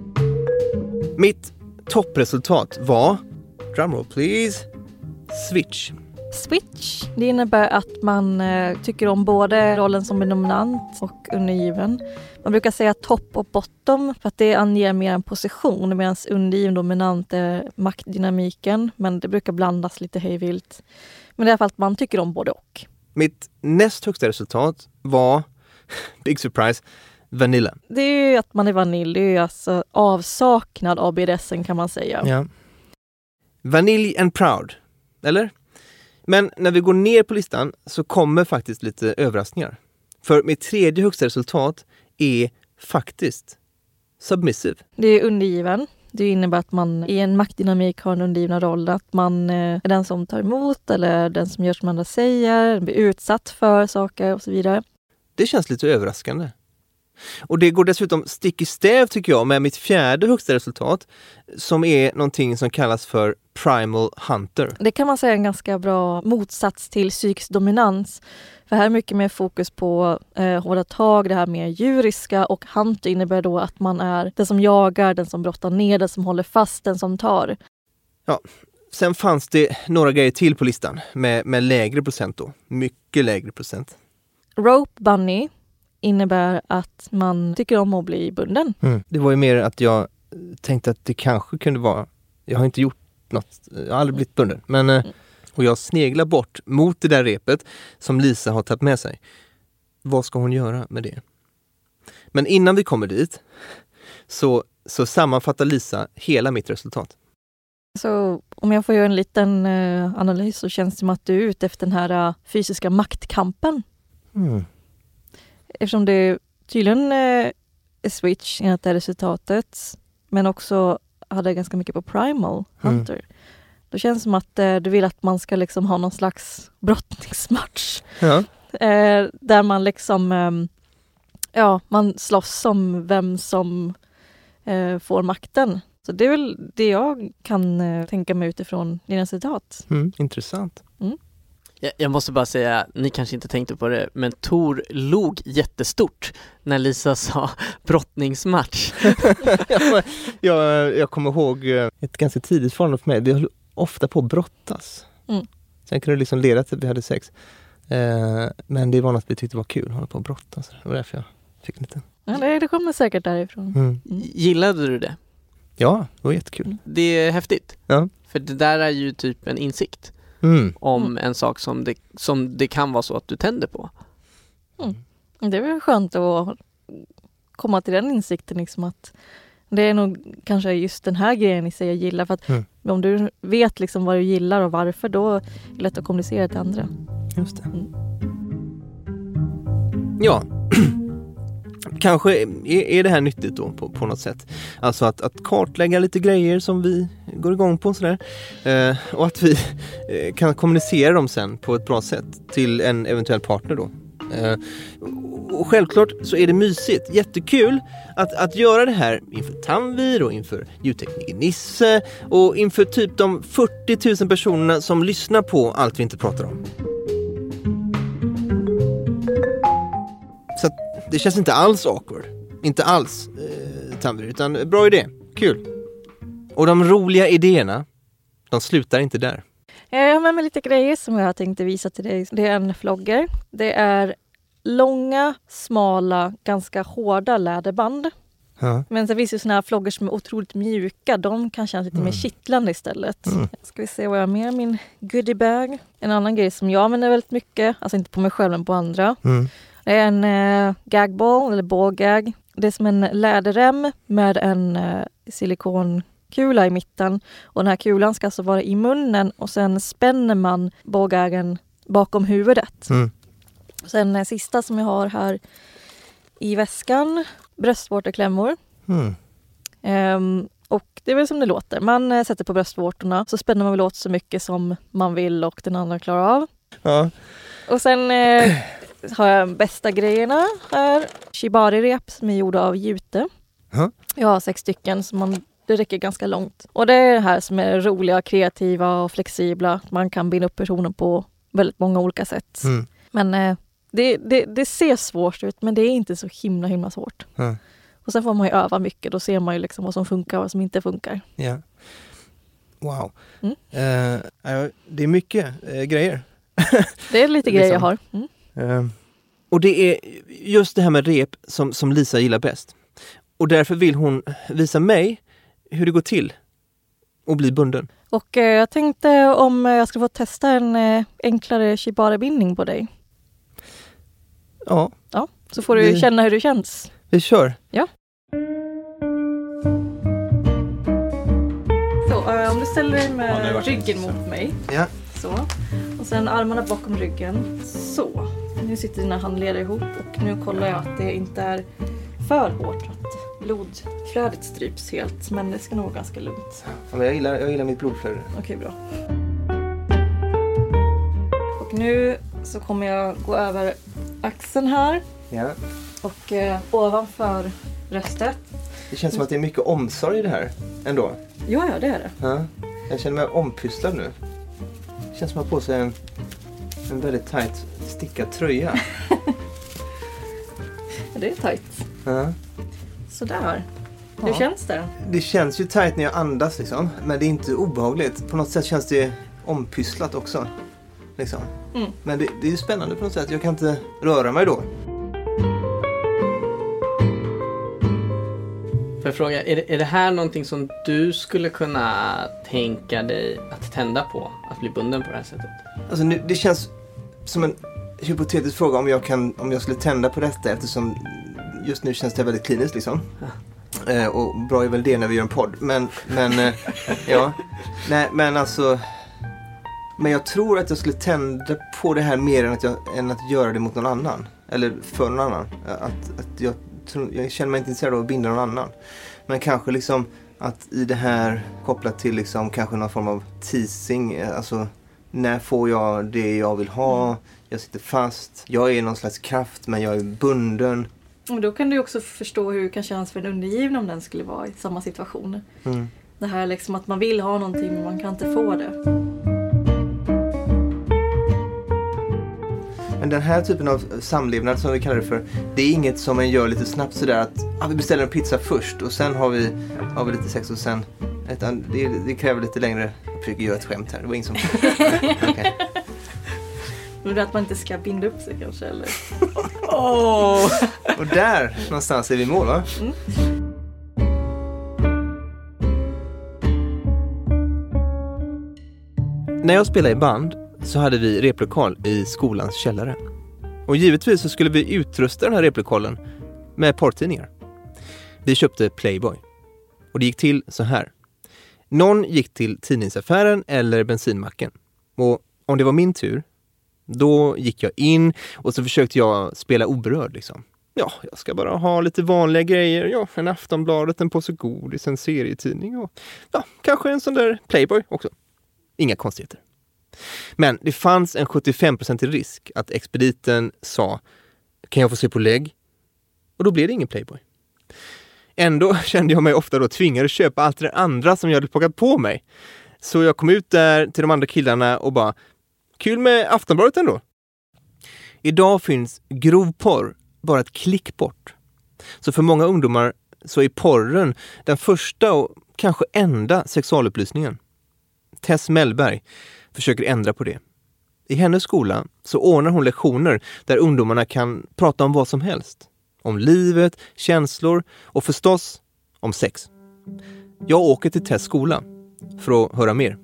Mitt toppresultat var, drumroll please, switch. Switch, det innebär att man eh, tycker om både rollen som är dominant och undergiven. Man brukar säga topp och bottom för att det anger mer en position medan undergiven dominant är maktdynamiken, men det brukar blandas lite hejvilt. Men det är för att man tycker om både och. Mitt näst högsta resultat var, big surprise, vanilla. Det är ju att man är vanilj, det är ju alltså avsaknad av B D S M kan man säga. Ja. Vanilj and proud, eller? Men när vi går ner på listan så kommer faktiskt lite överraskningar. För mitt tredje högsta resultat är faktiskt submissive. Det är undergiven. Det innebär att man i en maktdynamik har en undergivna roll. Att man är den som tar emot eller den som gör som andra säger. Blir utsatt för saker och så vidare. Det känns lite överraskande. Och det går dessutom stick i stäv tycker jag med mitt fjärde högsta resultat som är någonting som kallas för primal hunter. Det kan man säga är en ganska bra motsats till psykisk dominans. För här är mycket mer fokus på eh, hårda tag, det här mer djuriska, och hunter innebär då att man är den som jagar, den som brottar ner, den som håller fast, den som tar. Ja, sen fanns det några grejer till på listan med, med lägre procent då. Mycket lägre procent. Rope bunny innebär att man tycker om att bli bunden. Mm. Det var ju mer att jag tänkte att det kanske kunde vara, jag har inte gjort något, jag har aldrig blivit bunden, men mm. och jag sneglar bort mot det där repet som Lisa har tagit med sig. Vad ska hon göra med det? Men innan vi kommer dit så, så sammanfattar Lisa hela mitt resultat. Så om jag får göra en liten uh, analys så känns det som att du är ute efter den här uh, fysiska maktkampen. Mm. Eftersom det tydligen uh, är switch enligt det resultatet, men också hade ganska mycket på primal hunter. Mm. Då känns det som att uh, du vill att man ska liksom ha någon slags brottningsmatch. Ja. Uh, där man liksom um, ja, man slåss om vem som uh, får makten. Så det är väl det jag kan uh, tänka mig utifrån dina citat. Mm, intressant. Mm. Jag, jag måste bara säga, ni kanske inte tänkte på det, men Tor log jättestort när Lisa sa brottningsmatch. jag, jag, jag kommer ihåg ett ganska tidigt förhållande för mig. Vi höll ofta på att brottas. Mm. Sen kunde det liksom leda till att vi hade sex. Eh, men det var något vi tyckte var kul, hålla på att brottas. Det var därför jag fick lite. Ja, det, det kommer säkert därifrån. Mm. Mm. Gillade du det? Ja, det var jättekul. Det är häftigt. Ja. För det där är ju typ en insikt. Mm. Om Mm. en sak som det, som det kan vara så att du tänder på. Mm. Det är väl skönt att komma till den insikten liksom, att det är nog kanske just den här grejen i sig jag gillar, för att mm. om du vet liksom vad du gillar och varför, då är det lätt att kommunicera till andra. Just det. Mm. Ja. Kanske är, är det här nyttigt då på, på något sätt. Alltså att, att kartlägga lite grejer som vi går igång på sådär. Eh, och att vi eh, kan kommunicera dem sen på ett bra sätt till en eventuell partner då. Eh, och självklart så är det mysigt, jättekul att, att göra det här inför Tanvir och inför ljudtekniker Nisse och inför typ de fyrtio tusen personerna som lyssnar på allt vi inte pratar om. Så att det känns inte alls awkward. Inte alls eh, Tanvir, utan bra idé. Kul. Och de roliga idéerna, de slutar inte där. Jag har med mig lite grejer som jag tänkte visa till dig. Det är en flogger. Det är långa, smala, ganska hårda läderband. Ja. Men det finns ju såna här flogger som är otroligt mjuka. De kan kännas lite mm. mer kittlande istället. Mm. Ska vi se vad jag har med min goodiebag. En annan grej som jag använder väldigt mycket. Alltså inte på mig själv men på andra. Mm. Det är en eh, gagball eller ballgag. Det är som en läderrem med en eh, silikonkula i mitten. Och den här kulan ska alltså vara i munnen och sen spänner man ballgagen bakom huvudet. Mm. Sen eh, sista som jag har här i väskan, bröstvårteklämmor. Mm. Ehm, och det är väl som det låter. Man eh, sätter på bröstvårtorna, så spänner man väl åt så mycket som man vill och den andra klarar av. Ja. Och sen eh, har jag bästa grejerna här. Shibari-rep som är gjorda av jute. Huh? Jag har sex stycken så man, det räcker ganska långt. Och det är det här som är roliga, kreativa och flexibla. Man kan binda upp personen på väldigt många olika sätt. Mm. Men eh, det, det, det ser svårt ut, men det är inte så himla himla svårt. Huh. Och sen får man ju öva mycket. Då ser man ju liksom vad som funkar och vad som inte funkar. Ja. Yeah. Wow. Mm. Uh, det är mycket uh, grejer. Det är lite grejer jag har. Mm. Uh, och det är just det här med rep som, som Lisa gillar bäst. Och därför vill hon visa mig hur det går till att bli bunden. Och uh, jag tänkte om jag ska få testa en uh, enklare shibari-bindning på dig. Ja. Ja, så får du vi, känna hur det känns. Vi kör. Ja. Så, uh, om du ställer dig med ja, ryggen mot mig. Ja. Så. Och sen armarna bakom ryggen. Så. Nu sitter dina handleder ihop och nu kollar jag att det inte är för hårt. Att blodflödet stryps helt. Men det ska nog vara ganska lugnt. Ja, men jag, gillar, jag gillar mitt blodflöde. Okej, bra. Och nu så kommer jag gå över axeln här. Ja. Och eh, ovanför bröstet. Det känns som att det är mycket omsorg i det här ändå. Ja, ja, det är det. Ja. Jag känner mig ompysslad nu. Det känns som att man har på sig en, en väldigt tajt stickad tröja. Det är tajt. Ja. Sådär. Hur ja. känns det? Det känns ju tajt när jag andas liksom. Men det är inte obehagligt. På något sätt känns det ompysslat också. Liksom. Mm. Men det, det är ju spännande på något sätt. Jag kan inte röra mig då. Får jag fråga, är det, är det här någonting som du skulle kunna tänka dig att tända på? Att bli bunden på det här sättet? Alltså nu, det känns som en hypotetisk fråga om jag, kan, om jag skulle tända på detta. Eftersom just nu känns det väldigt kliniskt liksom. Ja. Eh, och bra är väl det när vi gör en podd. Men, men eh, ja. Nej, men alltså... Men jag tror att jag skulle tända på det här mer än att, jag, än att göra det mot någon annan. Eller för någon annan. Att, att jag, jag känner mig inte intresserad av att binda någon annan. Men kanske liksom att i det här kopplat till liksom kanske någon form av teasing. Alltså när får jag det jag vill ha? Jag sitter fast. Jag är någon slags kraft men jag är bunden. Och då kan du också förstå hur det kan kännas för en undergiven om den skulle vara i samma situation. Mm. Det här liksom att man vill ha någonting men man kan inte få det. Men den här typen av samlevnad som vi kallar det för, det är inget som man gör lite snabbt sådär att ah, vi beställer en pizza först och sen har vi, har vi lite sex och sen, utan det, det kräver lite längre. Jag försöker göra ett skämt här, det var ingen som... Okay. Men att man inte ska binda upp sig kanske, eller? Oh. Och där någonstans är vi i mål, va? Mm. När jag spelade i band så hade vi replokal i skolans källare. Och givetvis så skulle vi utrusta den här replokalen med porrtidningar. Vi köpte Playboy. Och det gick till så här. Någon gick till tidningsaffären eller bensinmacken. Och om det var min tur, då gick jag in och så försökte jag spela oberörd liksom. Ja, jag ska bara ha lite vanliga grejer. Ja, en Aftonbladet, en påse godis, en serietidning och ja, kanske en sån där Playboy också. Inga konstigheter. Men det fanns en sjuttiofem procent risk att expediten sa, kan jag få se på lägg? Och då blev det ingen Playboy. Ändå kände jag mig ofta då tvingad att köpa allt det andra som jag hade plockat på mig. Så jag kom ut där till de andra killarna och bara, kul med Aftonbladet ändå. Idag finns grov porr bara ett klick bort. Så för många ungdomar så är porren den första och kanske enda sexualupplysningen. Tess Mellberg försöker ändra på det. I hennes skola så ordnar hon lektioner där ungdomarna kan prata om vad som helst. Om livet, känslor och förstås om sex. Jag åker till Tess skola för att höra mer.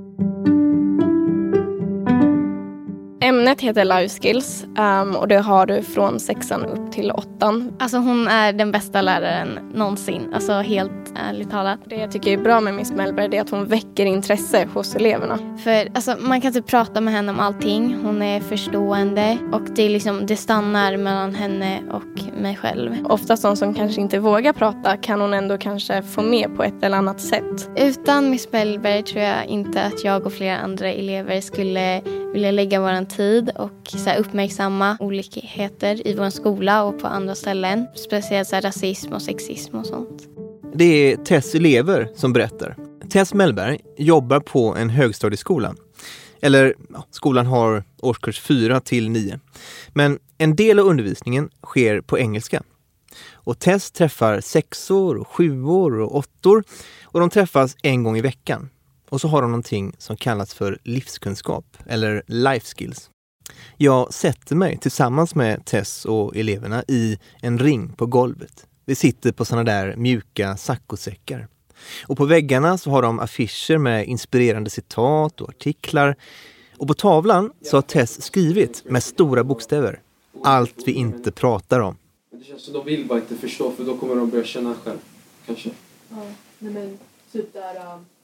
Ämnet heter Life Skills um, och det har du från sexan upp till åttan. Alltså hon är den bästa läraren någonsin, alltså helt ärligt talat. Det jag tycker är bra med Miss Mellberg är att hon väcker intresse hos eleverna. För alltså, man kan inte prata med henne om allting, hon är förstående och det, är liksom, det stannar mellan henne och mig själv. Oftast de som kanske inte vågar prata kan hon ändå kanske få med på ett eller annat sätt. Utan Miss Mellberg tror jag inte att jag och flera andra elever skulle vilja lägga våran tid och så här, uppmärksamma olikheter i vår skola och på andra ställen. Speciellt så här, rasism och sexism och sånt. Det är Tess elever som berättar. Tess Mellberg jobbar på en högstadieskola. Eller ja, skolan har årskurs fyra till nio. Men en del av undervisningen sker på engelska. Och Tess träffar sexor, sjuor och åttor. Och de träffas en gång i veckan. Och så har de någonting som kallas för livskunskap eller life skills. Jag sätter mig tillsammans med Tess och eleverna i en ring på golvet. Vi sitter på såna där mjuka saccosäckar. Och på väggarna så har de affischer med inspirerande citat och artiklar. Och på tavlan så har Tess skrivit med stora bokstäver allt vi inte pratar om. Det känns som de vill bara inte förstå, för då kommer de börja känna själv, kanske. Ja, men typ där... Um...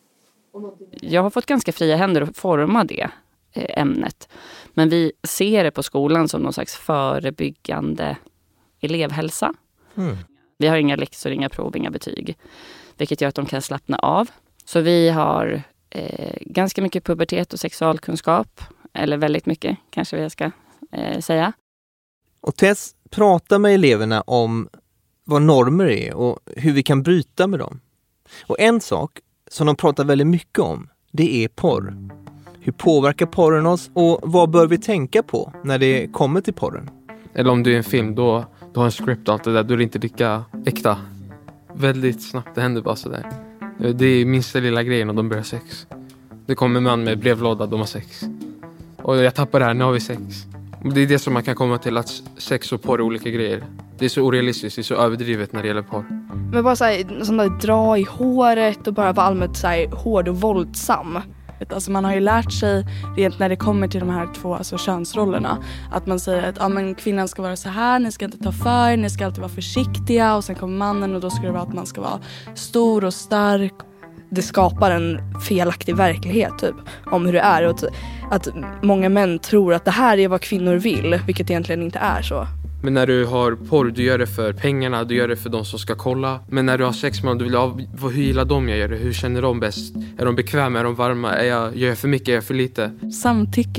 Jag har fått ganska fria händer att forma det ämnet. Men vi ser det på skolan som någon slags förebyggande elevhälsa. Mm. Vi har inga läxor, inga prov, inga betyg. Vilket gör att de kan slappna av. Så vi har eh, ganska mycket pubertet och sexualkunskap. Eller väldigt mycket, kanske jag ska eh, säga. Och Tess pratar med eleverna om vad normer är och hur vi kan bryta med dem. Och en sak som de pratar väldigt mycket om, det är porr. Hur påverkar porren oss och vad bör vi tänka på när det kommer till porren? Eller om du är en film, då, då har en script och allt det där, då är det inte lika äkta. Väldigt snabbt, det händer bara sådär. Det är minsta lilla grejen och de börjar sex. Det kommer en man med brevlåda, de har sex. Och jag tappar det här, nu har vi sex. Det är det som man kan komma till, att sex och porr är olika grejer. Det är så orealistiskt, det är så överdrivet när det gäller porr. Men bara såhär, sån där dra i håret och bara vara allmänt såhär hård och våldsam. Alltså man har ju lärt sig rent när det kommer till de här två alltså könsrollerna. Att man säger att ja, men kvinnan ska vara så här, ni ska inte ta för, ni ska alltid vara försiktiga. Och sen kommer mannen och då ska det vara att man ska vara stor och stark. Det skapar en felaktig verklighet typ om hur det är. Och att många män tror att det här är vad kvinnor vill, vilket egentligen inte är så. Men när du har porr, du gör det för pengarna, du gör det för de som ska kolla. Men när du har sex med dem, du vill ha, hur gillar de jag gör det? Hur känner de bäst? Är de bekväma? Är de varma? Är jag, gör jag för mycket? Är jag för lite? Samtycke och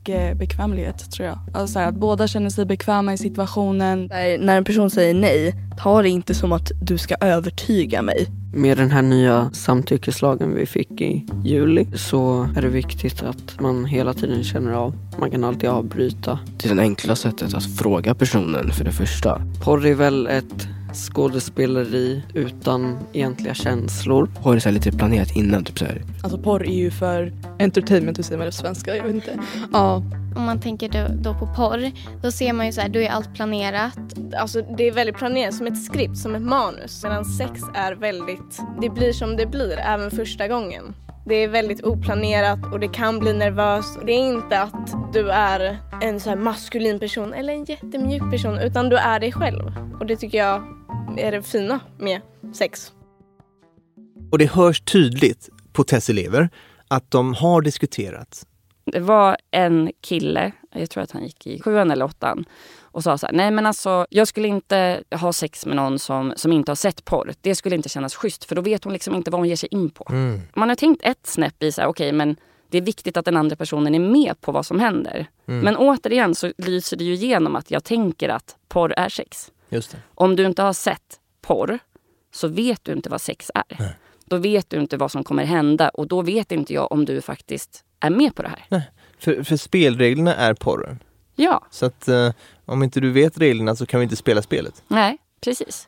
och eh, bekvämlighet tror jag. Alltså så här, att båda känner sig bekväma i situationen. När, när en person säger nej, ta det inte som att du ska övertyga mig. Med den här nya samtyckeslagen vi fick i juli så är det viktigt att man hela tiden känner av. Man kan alltid avbryta. Det är det enkla sättet att fråga personen för det första. Porr är väl ett skådespeleri utan egentliga känslor. Porr är så här lite planerat innan typ så här. Alltså porr är ju för entertainment, hur säger man det på svenska? Jag vet inte. Ja. Om man tänker då, då på porr, då ser man ju så här, då är allt planerat. Alltså det är väldigt planerat, som ett skript, som ett manus. Medan sex är väldigt, det blir som det blir även första gången. Det är väldigt oplanerat och det kan bli nervöst. Och det är inte att du är en så här maskulin person eller en jättemjuk person, utan du är dig själv. Och det tycker jag är det fina med sex. Och det hörs tydligt på Tess elever att de har diskuterat. Det var en kille, jag tror att han gick i sjuan eller åttan, och sa så här: nej men alltså jag skulle inte ha sex med någon som, som inte har sett porr. Det skulle inte kännas schysst, för då vet hon liksom inte vad hon ger sig in på. Mm. Man har tänkt ett snäpp i så här, okej, okay, men det är viktigt att den andra personen är med på vad som händer. Mm. Men återigen så lyser det ju igenom att jag tänker att porr är sex. Just det. Om du inte har sett porr så vet du inte vad sex är. Nej. Då vet du inte vad som kommer hända, och då vet inte jag om du faktiskt är med på det här. Nej, för, för spelreglerna är porren. Ja. Så att eh, om inte du vet reglerna så kan vi inte spela spelet. Nej, precis.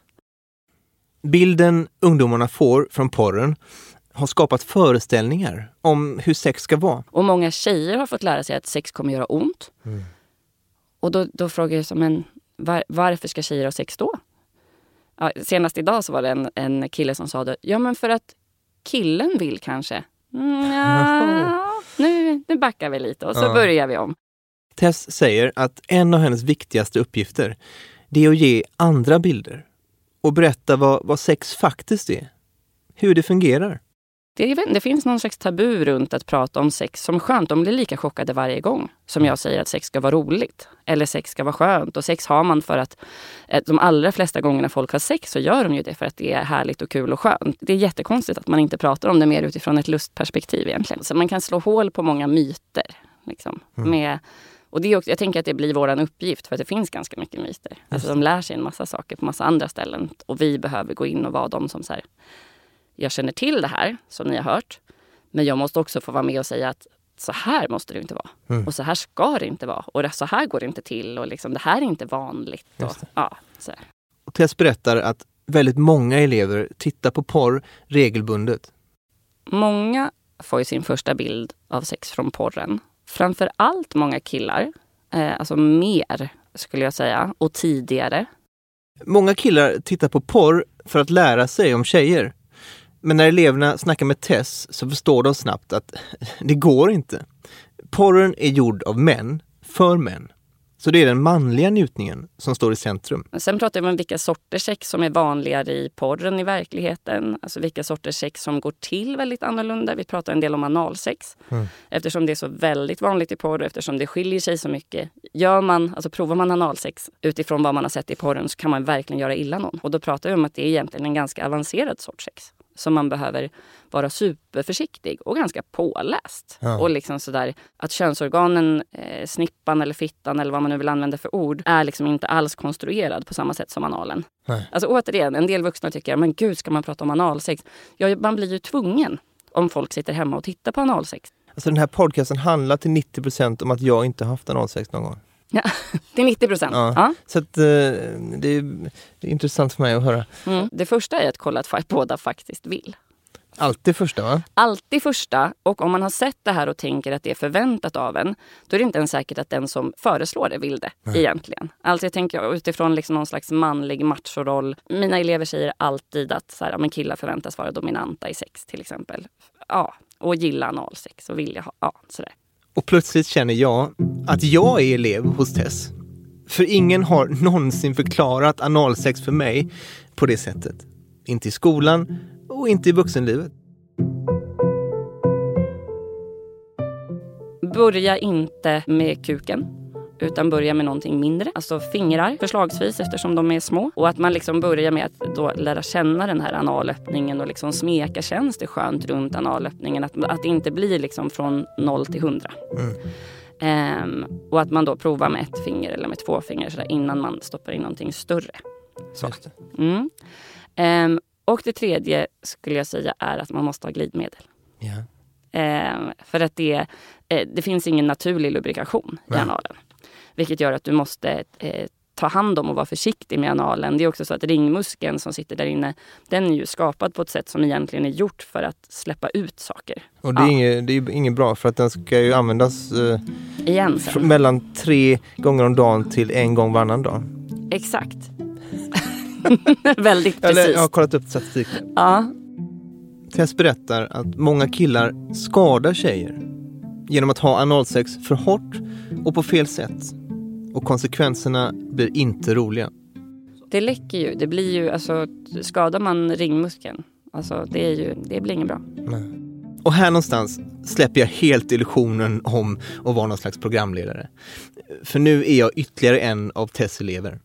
Bilden ungdomarna får från porren har skapat föreställningar om hur sex ska vara. Och många tjejer har fått lära sig att sex kommer göra ont. Mm. Och då, då frågar jag så, men var, varför ska tjejer ha sex då? Ja, senast idag så var det en, en kille som sa det. Ja, men för att killen vill kanske. Mm, ja, nu, nu backar vi lite och så ja. börjar vi om. Tess säger att en av hennes viktigaste uppgifter det är att ge andra bilder och berätta vad, vad sex faktiskt är. Hur det fungerar. Det, det finns någon slags tabu runt att prata om sex som skönt. De blir lika chockade varje gång som jag säger att sex ska vara roligt. Eller sex ska vara skönt. Och sex har man för att de allra flesta gångerna folk har sex så gör de ju det för att det är härligt och kul och skönt. Det är jättekonstigt att man inte pratar om det mer utifrån ett lustperspektiv egentligen. Så man kan slå hål på många myter. Liksom, mm. med, och det är också, jag tänker att det blir våran uppgift för att det finns ganska mycket myter. Alltså de lär sig en massa saker på massa andra ställen. Och vi behöver gå in och vara de som så här... Jag känner till det här som ni har hört. Men jag måste också få vara med och säga att så här måste det inte vara. Mm. Och så här ska det inte vara. Och så här går det inte till. Och liksom, det här är inte vanligt. Och, ja, så här. Och Tess berättar att väldigt många elever tittar på porr regelbundet. Många får ju sin första bild av sex från porren. Framför allt många killar. Eh, alltså mer skulle jag säga. Och tidigare. Många killar tittar på porr för att lära sig om tjejer. Men när eleverna snackar med Tess så förstår de snabbt att det går inte. Porren är gjord av män, för män. Så det är den manliga njutningen som står i centrum. Sen pratar vi om vilka sorters sex som är vanligare i porren i verkligheten. Alltså vilka sorters sex som går till väldigt annorlunda. Vi pratar en del om analsex. Mm. Eftersom det är så väldigt vanligt i porr, eftersom det skiljer sig så mycket. Gör man, alltså provar man analsex utifrån vad man har sett i porren så kan man verkligen göra illa någon. Och då pratar vi om att det är egentligen en ganska avancerad sorts sex. Som man behöver vara superförsiktig och ganska påläst. Ja. Och liksom sådär att könsorganen, eh, snippan eller fittan eller vad man nu vill använda för ord är liksom inte alls konstruerad på samma sätt som analen. Nej. Alltså återigen, en del vuxna tycker, men gud ska man prata om analsex? Ja, man blir ju tvungen om folk sitter hemma och tittar på analsex. Alltså den här podcasten handlar till nittio procent om att jag inte har haft analsex någon gång. Ja, det är nittio procent. Ja. Ja. Så att, eh, det, är, det är intressant för mig att höra. Mm. Det första är att kolla att båda faktiskt vill. Alltid första, va? Alltid första. Och om man har sett det här och tänker att det är förväntat av en, då är det inte ens säkert att den som föreslår det vill det. Nej. Egentligen. Alltså jag tänker utifrån liksom någon slags manlig machoroll. Mina elever säger alltid att så här, men killar förväntas vara dominanta i sex till exempel. Ja, och gilla analsex och vilja ha, ja, sådär. Och plötsligt känner jag att jag är elev hos Tess. För ingen har någonsin förklarat analsex för mig på det sättet. Inte i skolan och inte i vuxenlivet. Börja inte med kuken. Utan börja med någonting mindre. Alltså fingrar förslagsvis eftersom de är små. Och att man liksom börjar med att då lära känna den här analöppningen och liksom smeka, känns det skönt runt analöppningen. Att, att det inte blir liksom från noll till hundra. Mm. Um, och att man då provar med ett finger eller med två fingrar så där, innan man stoppar in någonting större. Så. Mm. Um, och det tredje skulle jag säga är att man måste ha glidmedel. Yeah. Um, för att det, eh, det finns ingen naturlig lubrikation i analen. Vilket gör att du måste eh, ta hand om och vara försiktig med analen. Det är också så att ringmuskeln som sitter där inne, den är ju skapad på ett sätt som egentligen är gjort för att släppa ut saker. Och det är, ja. inget, det är inget bra för att den ska ju användas eh, Igen f- mellan tre gånger om dagen till en gång varannan dag. Exakt. Väldigt precis. Eller, jag har kollat upp statistik. Ja. Tess berättar att många killar skadar tjejer genom att ha analsex för hårt och på fel sätt. Och konsekvenserna blir inte roliga. Det läcker ju. Det blir ju, alltså, skadar man ringmuskeln, alltså, det, är ju, det blir inget bra. Nej. Och här någonstans släpper jag helt illusionen om att vara någon slags programledare. För nu är jag ytterligare en av Tess elever.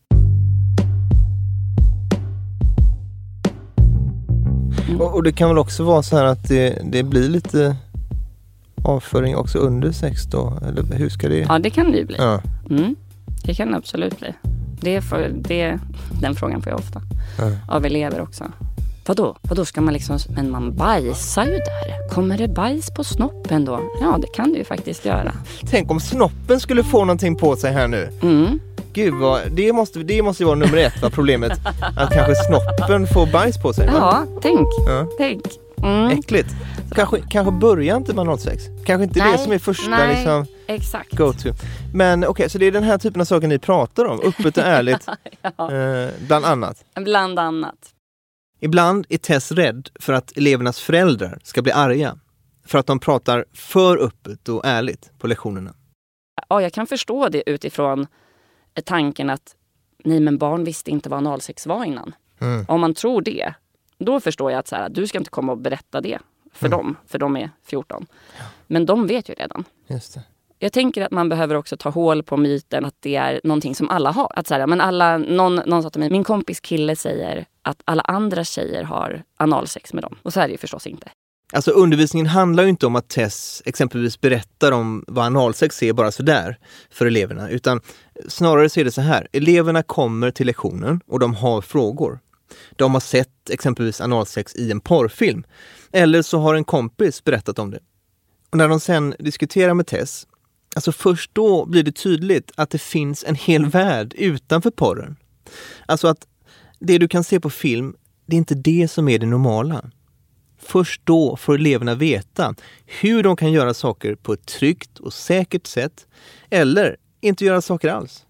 Mm. Och, och det kan väl också vara så här att det, det blir lite avföring också under sex då? Eller hur ska det? Ja, det kan det ju bli. Ja. Mm. Det kan det absolut bli. Det är för, det, den frågan får jag ofta. Ja. Av elever också. Vadå? Vadå ska man liksom... Men man bajsar ju där. Kommer det bajs på snoppen då? Ja, det kan du ju faktiskt göra. Tänk om snoppen skulle få någonting på sig här nu. Mm. Gud, vad, det, måste, det måste ju vara nummer ett, va, problemet. Att kanske snoppen får bajs på sig. Va? Ja, tänk. Ja. Tänk. Mm. Äckligt. Kanske, kanske börjar inte med analsex. Kanske inte Nej, det som är första nej, liksom, exakt. go-to. Men okej, okay, så det är den här typen av saker ni pratar om. Öppet och ärligt. Ja. eh, bland annat. Bland annat. Ibland är Tess rädd för att elevernas föräldrar ska bli arga. För att de pratar för öppet och ärligt på lektionerna. Ja, jag kan förstå det utifrån tanken att nej, men barn visste inte vad analsex var innan. Mm. Om man tror det, då förstår jag att så här, du ska inte komma och berätta det för Mm. dem, för de är fjorton. Men de vet ju redan. Just det. Jag tänker att man behöver också ta hål på myten att det är någonting som alla har. Att så här, men alla, någon, någon sa till mig, min kompis kille säger att alla andra tjejer har analsex med dem. Och så är det ju förstås inte. Alltså undervisningen handlar ju inte om att Tess exempelvis berättar om vad analsex är bara sådär för eleverna. Utan snarare så är det så här. Eleverna kommer till lektionen och de har frågor. De har sett exempelvis analsex i en porrfilm. Eller så har en kompis berättat om det. Och när de sen diskuterar med Tess, alltså först då blir det tydligt att det finns en hel värld utanför porren. Alltså att det du kan se på film, det är inte det som är det normala. Först då får eleverna veta hur de kan göra saker på ett tryggt och säkert sätt eller inte göra saker alls.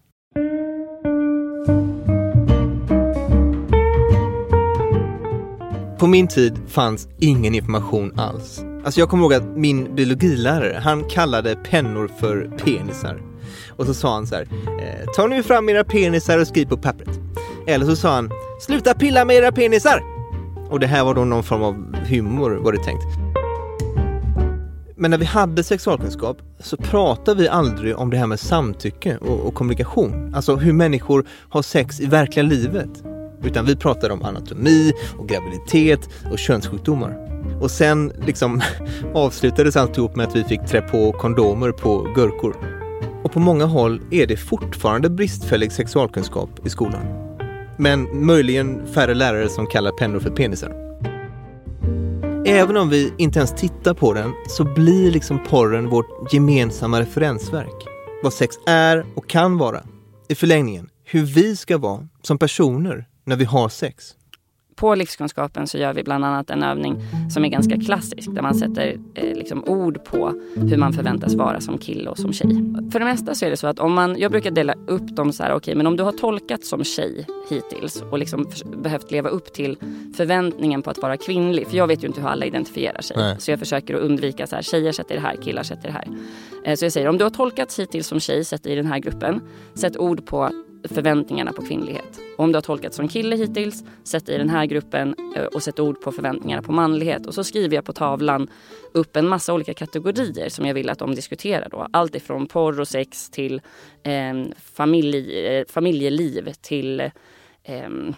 På min tid fanns ingen information alls. Alltså jag kommer ihåg att min biologilärare, han kallade pennor för penisar. Och så sa han så här, eh, ta nu fram era penisar och skriv på pappret. Eller så sa han, sluta pilla med era penisar! Och det här var då någon form av humor, var det tänkt. Men när vi hade sexualkunskap så pratade vi aldrig om det här med samtycke och, och kommunikation. Alltså hur människor har sex i verkliga livet. Utan vi pratade om anatomi och graviditet och könssjukdomar. Och sen liksom avslutades alltihop med att vi fick trä på kondomer på gurkor. Och på många håll är det fortfarande bristfällig sexualkunskap i skolan. Men möjligen färre lärare som kallar pennor för penisar. Även om vi inte ens tittar på den så blir liksom porren vårt gemensamma referensverk. Vad sex är och kan vara. I förlängningen, hur vi ska vara som personer när vi har sex. På livskunskapen så gör vi bland annat en övning som är ganska klassisk. Där man sätter eh, liksom ord på hur man förväntas vara som kille och som tjej. För det mesta så är det så att om man, jag brukar dela upp dem så här, okej, okay, men om du har tolkat som tjej hittills och liksom för, behövt leva upp till förväntningen på att vara kvinnlig. För jag vet ju inte hur alla identifierar sig. Nej. Så jag försöker att undvika så här, tjejer sätter det här, killar sätter det här. Eh, så jag säger, om du har tolkat hittills som tjej, sätt i den här gruppen. Sätt ord på förväntningarna på kvinnlighet. Och om du har tolkat som kille hittills, sätt i den här gruppen och sätt ord på förväntningarna på manlighet. Och så skriver jag på tavlan upp en massa olika kategorier som jag vill att de diskuterar då. Allt ifrån porr och sex till eh, familj, eh, familjeliv till eh,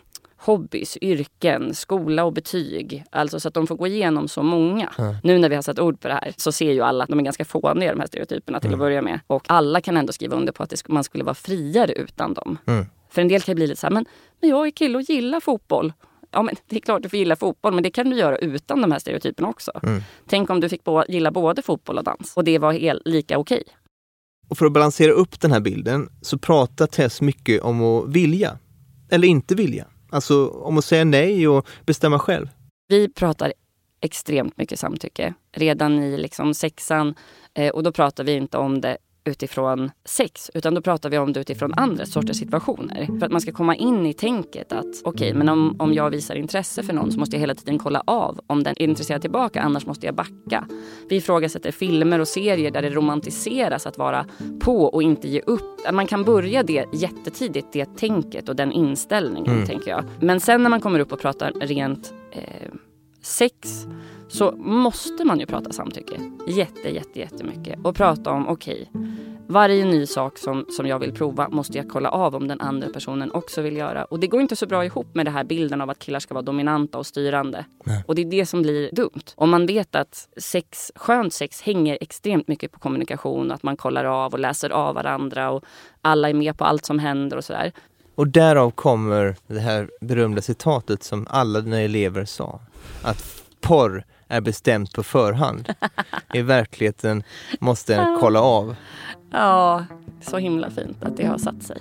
hobbys, yrken, skola och betyg. Alltså så att de får gå igenom så många. Mm. Nu när vi har satt ord på det här så ser ju alla att de är ganska fåniga, de här stereotyperna till Mm. att börja med. Och alla kan ändå skriva under på att det, sk- man skulle vara friare utan dem. Mm. För en del kan det bli lite så här, men, men jag är kille och gillar fotboll. Ja, men det är klart du får gilla fotboll, men det kan du göra utan de här stereotyperna också. Mm. Tänk om du fick bo- gilla både fotboll och dans. Och det var helt lika okej. Och för att balansera upp den här bilden så pratar Tess mycket om att vilja. Eller inte vilja. Alltså om att säga nej och bestämma själv. Vi pratar extremt mycket samtycke. Redan i liksom sexan. Eh, och då pratar vi inte om det utifrån sex, utan då pratar vi om det utifrån andra sorters situationer. För att man ska komma in i tänket att okej, okay, men om, om jag visar intresse för någon så måste jag hela tiden kolla av om den är intresserad tillbaka, annars måste jag backa. Vi ifrågasätter filmer och serier där det romantiseras att vara på och inte ge upp. Man kan börja det jättetidigt, det tänket och den inställningen, Mm. tänker jag. Men sen när man kommer upp och pratar rent eh, sex, så måste man ju prata samtycke. Jätte, jätte, jättemycket. Och prata om, okej, okay, varje ny sak som, som jag vill prova måste jag kolla av om den andra personen också vill göra. Och det går inte så bra ihop med det här bilden av att killar ska vara dominanta och styrande. Nej. Och det är det som blir dumt. Om man vet att sex, skönt sex hänger extremt mycket på kommunikation, att man kollar av och läser av varandra och alla är med på allt som händer och sådär. Och därav kommer det här berömda citatet som alla dina elever sa. Att porr är bestämt på förhand. I verkligheten måste en kolla av. Ja, så himla fint att det har satt sig.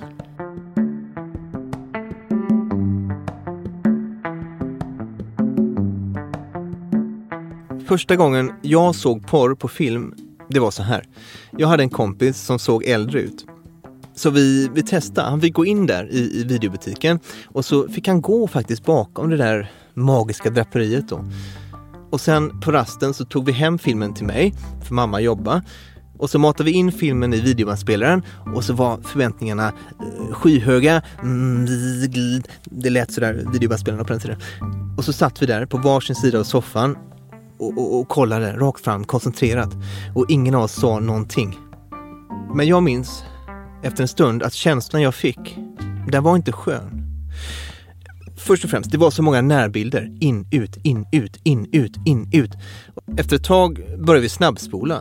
Första gången jag såg porr på film, det var så här. Jag hade en kompis som såg äldre ut. Så vi, vi testade, han fick gå in där i, i videobutiken och så fick han gå faktiskt bakom det där magiska draperiet då. Och sen på rasten så tog vi hem filmen till mig, för mamma jobba. Och så matade vi in filmen i videobandspelaren och så var förväntningarna eh, skyhöga. Mm, det lät sådär, videobandspelaren på den tiden. Och så satt vi där på varsin sida av soffan och, och, och kollade rakt fram, koncentrerat. Och ingen av oss sa någonting. Men jag minns efter en stund att känslan jag fick, den var inte skön. Först och främst, det var så många närbilder. In, ut, in, ut, in, ut, in, ut. Efter ett tag började vi snabbspola.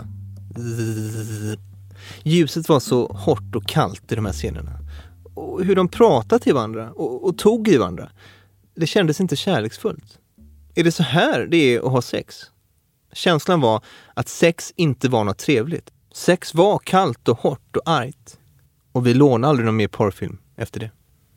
Ljuset var så hårt och kallt i de här scenerna. Och hur de pratade till varandra och, och tog i varandra. Det kändes inte kärleksfullt. Är det så här det är att ha sex? Känslan var att sex inte var något trevligt. Sex var kallt och hårt och argt. Och vi lånade aldrig någon mer porrfilm efter det.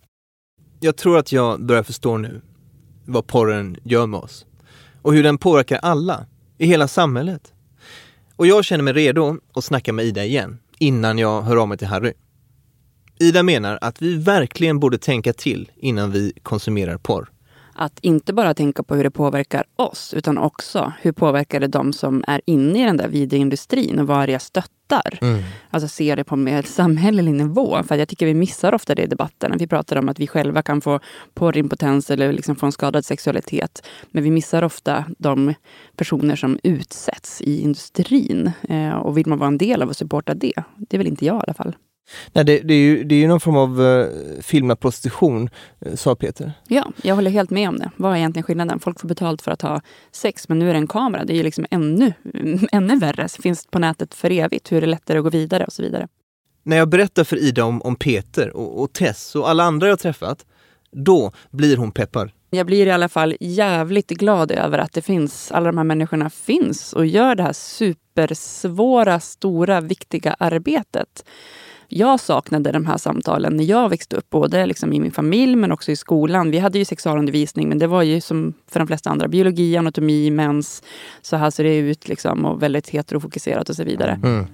Jag tror att jag börjar förstå nu vad porren gör med oss. Och hur den påverkar alla i hela samhället. Och jag känner mig redo att snacka med Ida igen innan jag hör av mig till Harry. Ida menar att vi verkligen borde tänka till innan vi konsumerar porr. Att inte bara tänka på hur det påverkar oss, utan också hur påverkar det de som är inne i den där videoindustrin och vad jag stöttar. Mm. Alltså se det på mer samhällelig nivå. För jag tycker vi missar ofta det i debatten. Vi pratar om att vi själva kan få porrimpotens eller liksom få en skadad sexualitet. Men vi missar ofta de personer som utsätts i industrin. Eh, och vill man vara en del av att supporta det? Det är väl inte jag i alla fall. Nej, det, det, är ju, det är ju någon form av uh, filmad prostitution, uh, sa Peter. Ja, jag håller helt med om det. Vad är egentligen skillnaden? Folk får betalt för att ha sex, men nu är det en kamera. Det är ju liksom ännu, ännu värre. Det finns på nätet för evigt. Hur är det lättare att gå vidare och så vidare. När jag berättar för Ida om, om Peter och, och Tess och alla andra jag träffat, då blir hon peppad. Jag blir i alla fall jävligt glad över att det finns, alla de här människorna finns och gör det här supersvåra, stora, viktiga arbetet. Jag saknade de här samtalen när jag växte upp, både liksom i min familj men också i skolan. Vi hade ju sexualundervisning, men det var ju som för de flesta andra biologi, anatomi, mens. Så här ser det ut liksom, och väldigt heterofokuserat och så vidare. Mm.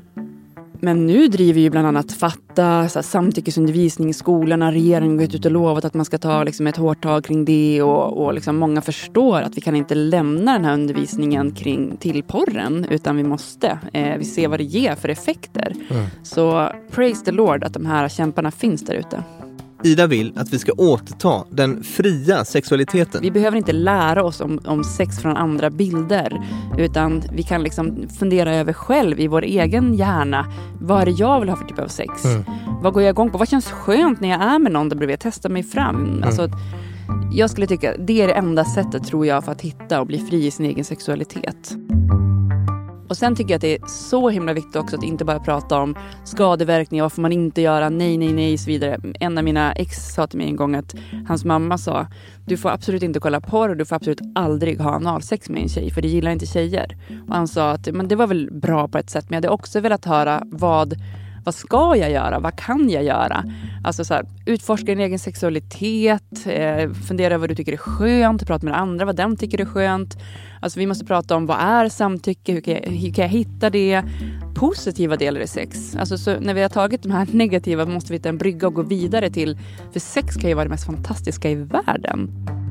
Men nu driver ju bland annat Fatta så här, samtyckesundervisning i skolorna. Regeringen har gått ut och lovat att man ska ta liksom, ett hårt tag kring det. Och, och liksom, många förstår att vi kan inte lämna den här undervisningen kring till porren. Utan vi måste. Eh, vi ser vad det ger för effekter. Mm. Så praise the Lord att de här kämparna finns där ute. Ida vill att vi ska återta den fria sexualiteten. Vi behöver inte lära oss om, om sex från andra bilder. Utan vi kan liksom fundera över själv i vår egen hjärna. Vad är det jag vill ha för typ av sex? Mm. Vad går jag igång på? Vad känns skönt när jag är med någon där bredvid? Testa mig fram. Mm. Alltså, Jag skulle tycka det är det enda sättet, tror jag, för att hitta och bli fri i sin egen sexualitet. Och sen tycker jag att det är så himla viktigt också att inte bara prata om skadeverkningar, vad får man inte göra, nej, nej, nej och så vidare. En av mina ex sa till mig en gång att hans mamma sa, du får absolut inte kolla porr och du får absolut aldrig ha analsex med en tjej, för det gillar inte tjejer. Och han sa att men det var väl bra på ett sätt, men jag hade också velat höra vad, vad ska jag göra, vad kan jag göra? Alltså så här, utforska din egen sexualitet, eh, fundera över vad du tycker är skönt, prata med andra vad de tycker är skönt. Alltså vi måste prata om vad är samtycke, hur kan jag, hur kan jag hitta det, positiva delar i sex. Alltså så när vi har tagit de här negativa måste vi hitta en brygga och gå vidare till, för sex kan ju vara det mest fantastiska i världen.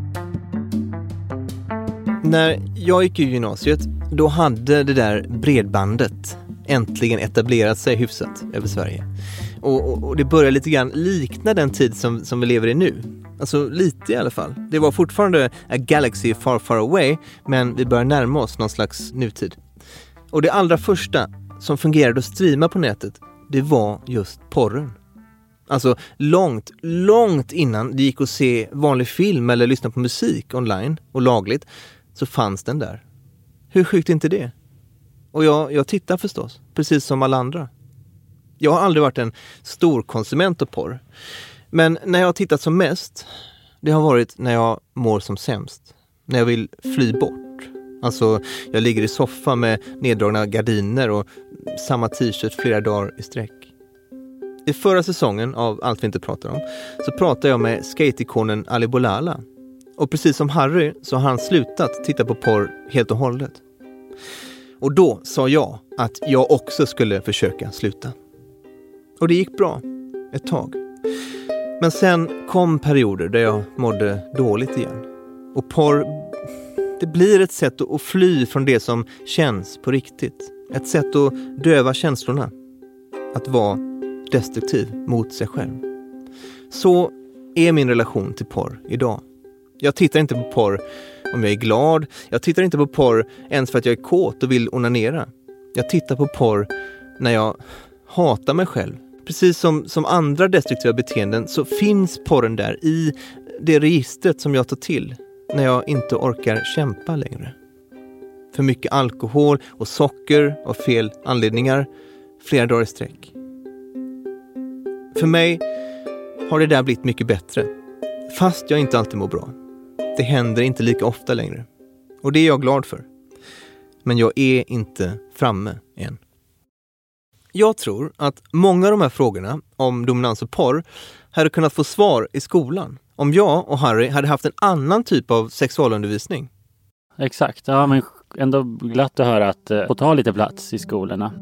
När jag gick i gymnasiet, då hade det där bredbandet äntligen etablerat sig hyfsat över Sverige. Och, och, och det börjar lite grann likna den tid som, som vi lever i nu. Alltså lite i alla fall. Det var fortfarande a galaxy far far away, men vi börjar närma oss någon slags nutid. Och det allra första som fungerade att streama på nätet, det var just porren. Alltså långt, långt innan det gick att se vanlig film eller lyssna på musik online och lagligt, så fanns den där. Hur sjukt är inte det? Och jag, jag tittar förstås, precis som alla andra. Jag har aldrig varit en stor konsument av porr. Men när jag har tittat som mest, det har varit när jag mår som sämst. När jag vill fly bort. Alltså, jag ligger i soffan med neddragna gardiner och samma t-shirt flera dagar i sträck. I förra säsongen av Allt vi inte pratar om så pratade jag med skateikonen Ali Bolala. Och precis som Harry så har han slutat titta på porr helt och hållet. Och då sa jag att jag också skulle försöka sluta. Och det gick bra ett tag. Men sen kom perioder där jag mådde dåligt igen. Och porr, det blir ett sätt att fly från det som känns på riktigt. Ett sätt att döva känslorna. Att vara destruktiv mot sig själv. Så är min relation till porr idag. Jag tittar inte på porr om jag är glad. Jag tittar inte på porr ens för att jag är kåt och vill onanera. Jag tittar på porr när jag hatar mig själv. Precis som, som andra destruktiva beteenden så finns porren där i det registret som jag tar till när jag inte orkar kämpa längre. För mycket alkohol och socker av fel anledningar flera dagar i sträck. För mig har det där blivit mycket bättre. Fast jag inte alltid mår bra. Det händer inte lika ofta längre. Och det är jag glad för. Men jag är inte framme än. Jag tror att många av de här frågorna om dominans och porr hade kunnat få svar i skolan. Om jag och Harry hade haft en annan typ av sexualundervisning. Exakt, ja, men ändå glatt att höra att uh, få ta lite plats i skolorna.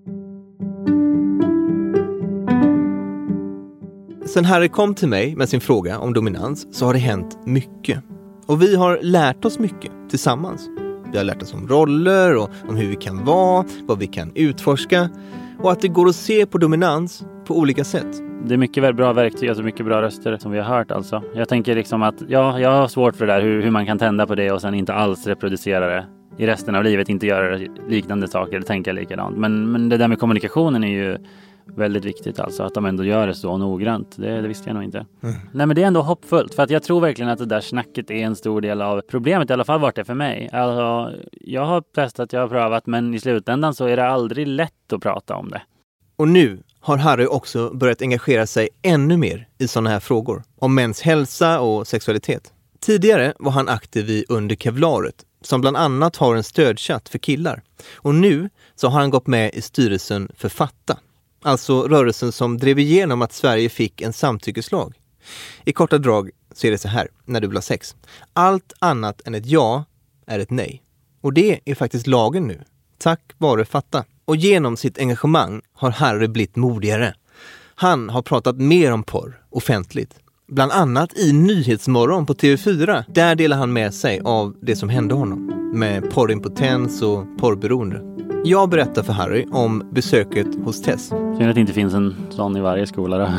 Sen Harry kom till mig med sin fråga om dominans så har det hänt mycket. Och vi har lärt oss mycket tillsammans. Vi har lärt oss om roller och om hur vi kan vara, vad vi kan utforska. Och att det går att se på dominans på olika sätt. Det är mycket väldigt bra verktyg, alltså mycket bra röster som vi har hört alltså. Jag tänker liksom att ja, jag har svårt för det där, hur, hur man kan tända på det och sen inte alls reproducera det i resten av livet, inte göra liknande saker eller tänka likadant. Men, men det där med kommunikationen är ju väldigt viktigt alltså, att de ändå gör det så noggrant. Det, det visste jag nog inte. Mm. Nej, men det är ändå hoppfullt, för att jag tror verkligen att det där snacket är en stor del av problemet, i alla fall vart det för mig. Alltså, jag har testat, jag har prövat, men i slutändan så är det aldrig lätt att prata om det. Och nu har Harry också börjat engagera sig ännu mer i sådana här frågor. Om mäns hälsa och sexualitet. Tidigare var han aktiv i Under Kevlaret, som bland annat har en stödchatt för killar. Och nu så har han gått med i styrelsen för Fatta. Alltså rörelsen som drev igenom att Sverige fick en samtyckeslag. I korta drag så är det så här när du vill ha sex. Allt annat än ett ja är ett nej. Och det är faktiskt lagen nu. Tack vare Fatta. Och genom sitt engagemang har Harry blivit modigare. Han har pratat mer om porr offentligt. Bland annat i Nyhetsmorgon på T V fyra. Där delar han med sig av det som hände honom. Med porrimpotens och porrberoende. Jag berättar för Harry om besöket hos Tess. Synd att det inte finns en sån i varje skola då.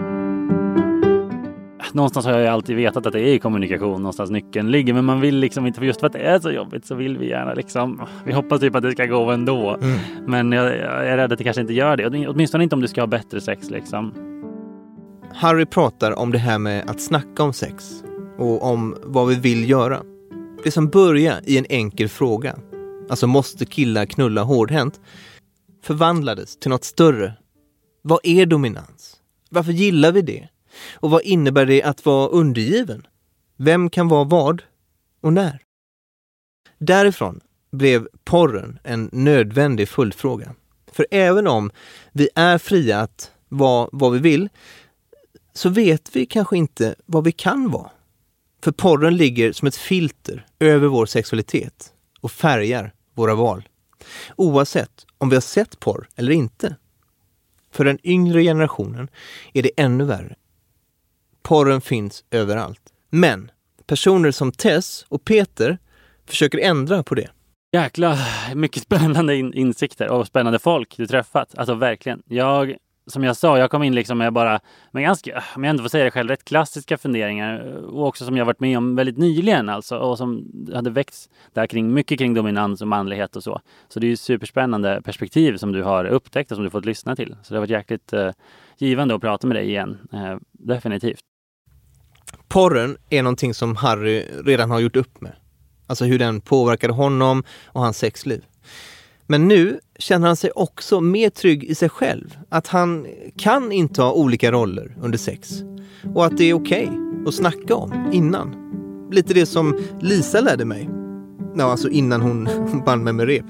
Någonstans har jag ju alltid vetat att det är i kommunikation någonstans nyckeln ligger, men man vill liksom inte, för just för att det är så jobbigt så vill vi gärna liksom, vi hoppas typ att det ska gå ändå. Mm. Men jag, jag är rädd att det kanske inte gör det, åtminstone inte om du ska ha bättre sex liksom. Harry pratar om det här med att snacka om sex och om vad vi vill göra. Det som börjar i en enkel fråga, alltså måste killar knulla hårdhänt, förvandlades till något större. Vad är dominans? Varför gillar vi det? Och vad innebär det att vara undergiven? Vem kan vara vad och när? Därifrån blev porren en nödvändig följdfråga. För även om vi är fria att vara vad vi vill, så vet vi kanske inte vad vi kan vara. För porren ligger som ett filter över vår sexualitet och färgar våra val. Oavsett om vi har sett porr eller inte. För den yngre generationen är det ännu värre. Porren finns överallt. Men personer som Tess och Peter försöker ändra på det. Jäkla mycket spännande in- insikter och spännande folk du träffat. Alltså verkligen. Jag, som jag sa, jag kom in liksom med bara, med ganska, om jag ändå får säga det själv, rätt klassiska funderingar. Och också som jag varit med om väldigt nyligen alltså. Och som hade väckts där kring, mycket kring dominans och manlighet och så. Så det är ju superspännande perspektiv som du har upptäckt och som du fått lyssna till. Så det har varit jäkligt eh, givande att prata med dig igen. Eh, definitivt. Porren är någonting som Harry redan har gjort upp med. Alltså hur den påverkade honom och hans sexliv. Men nu känner han sig också mer trygg i sig själv. Att han kan inta olika roller under sex. Och att det är okej att snacka om innan. Lite det som Lisa lärde mig. Ja, alltså innan hon band mig med rep.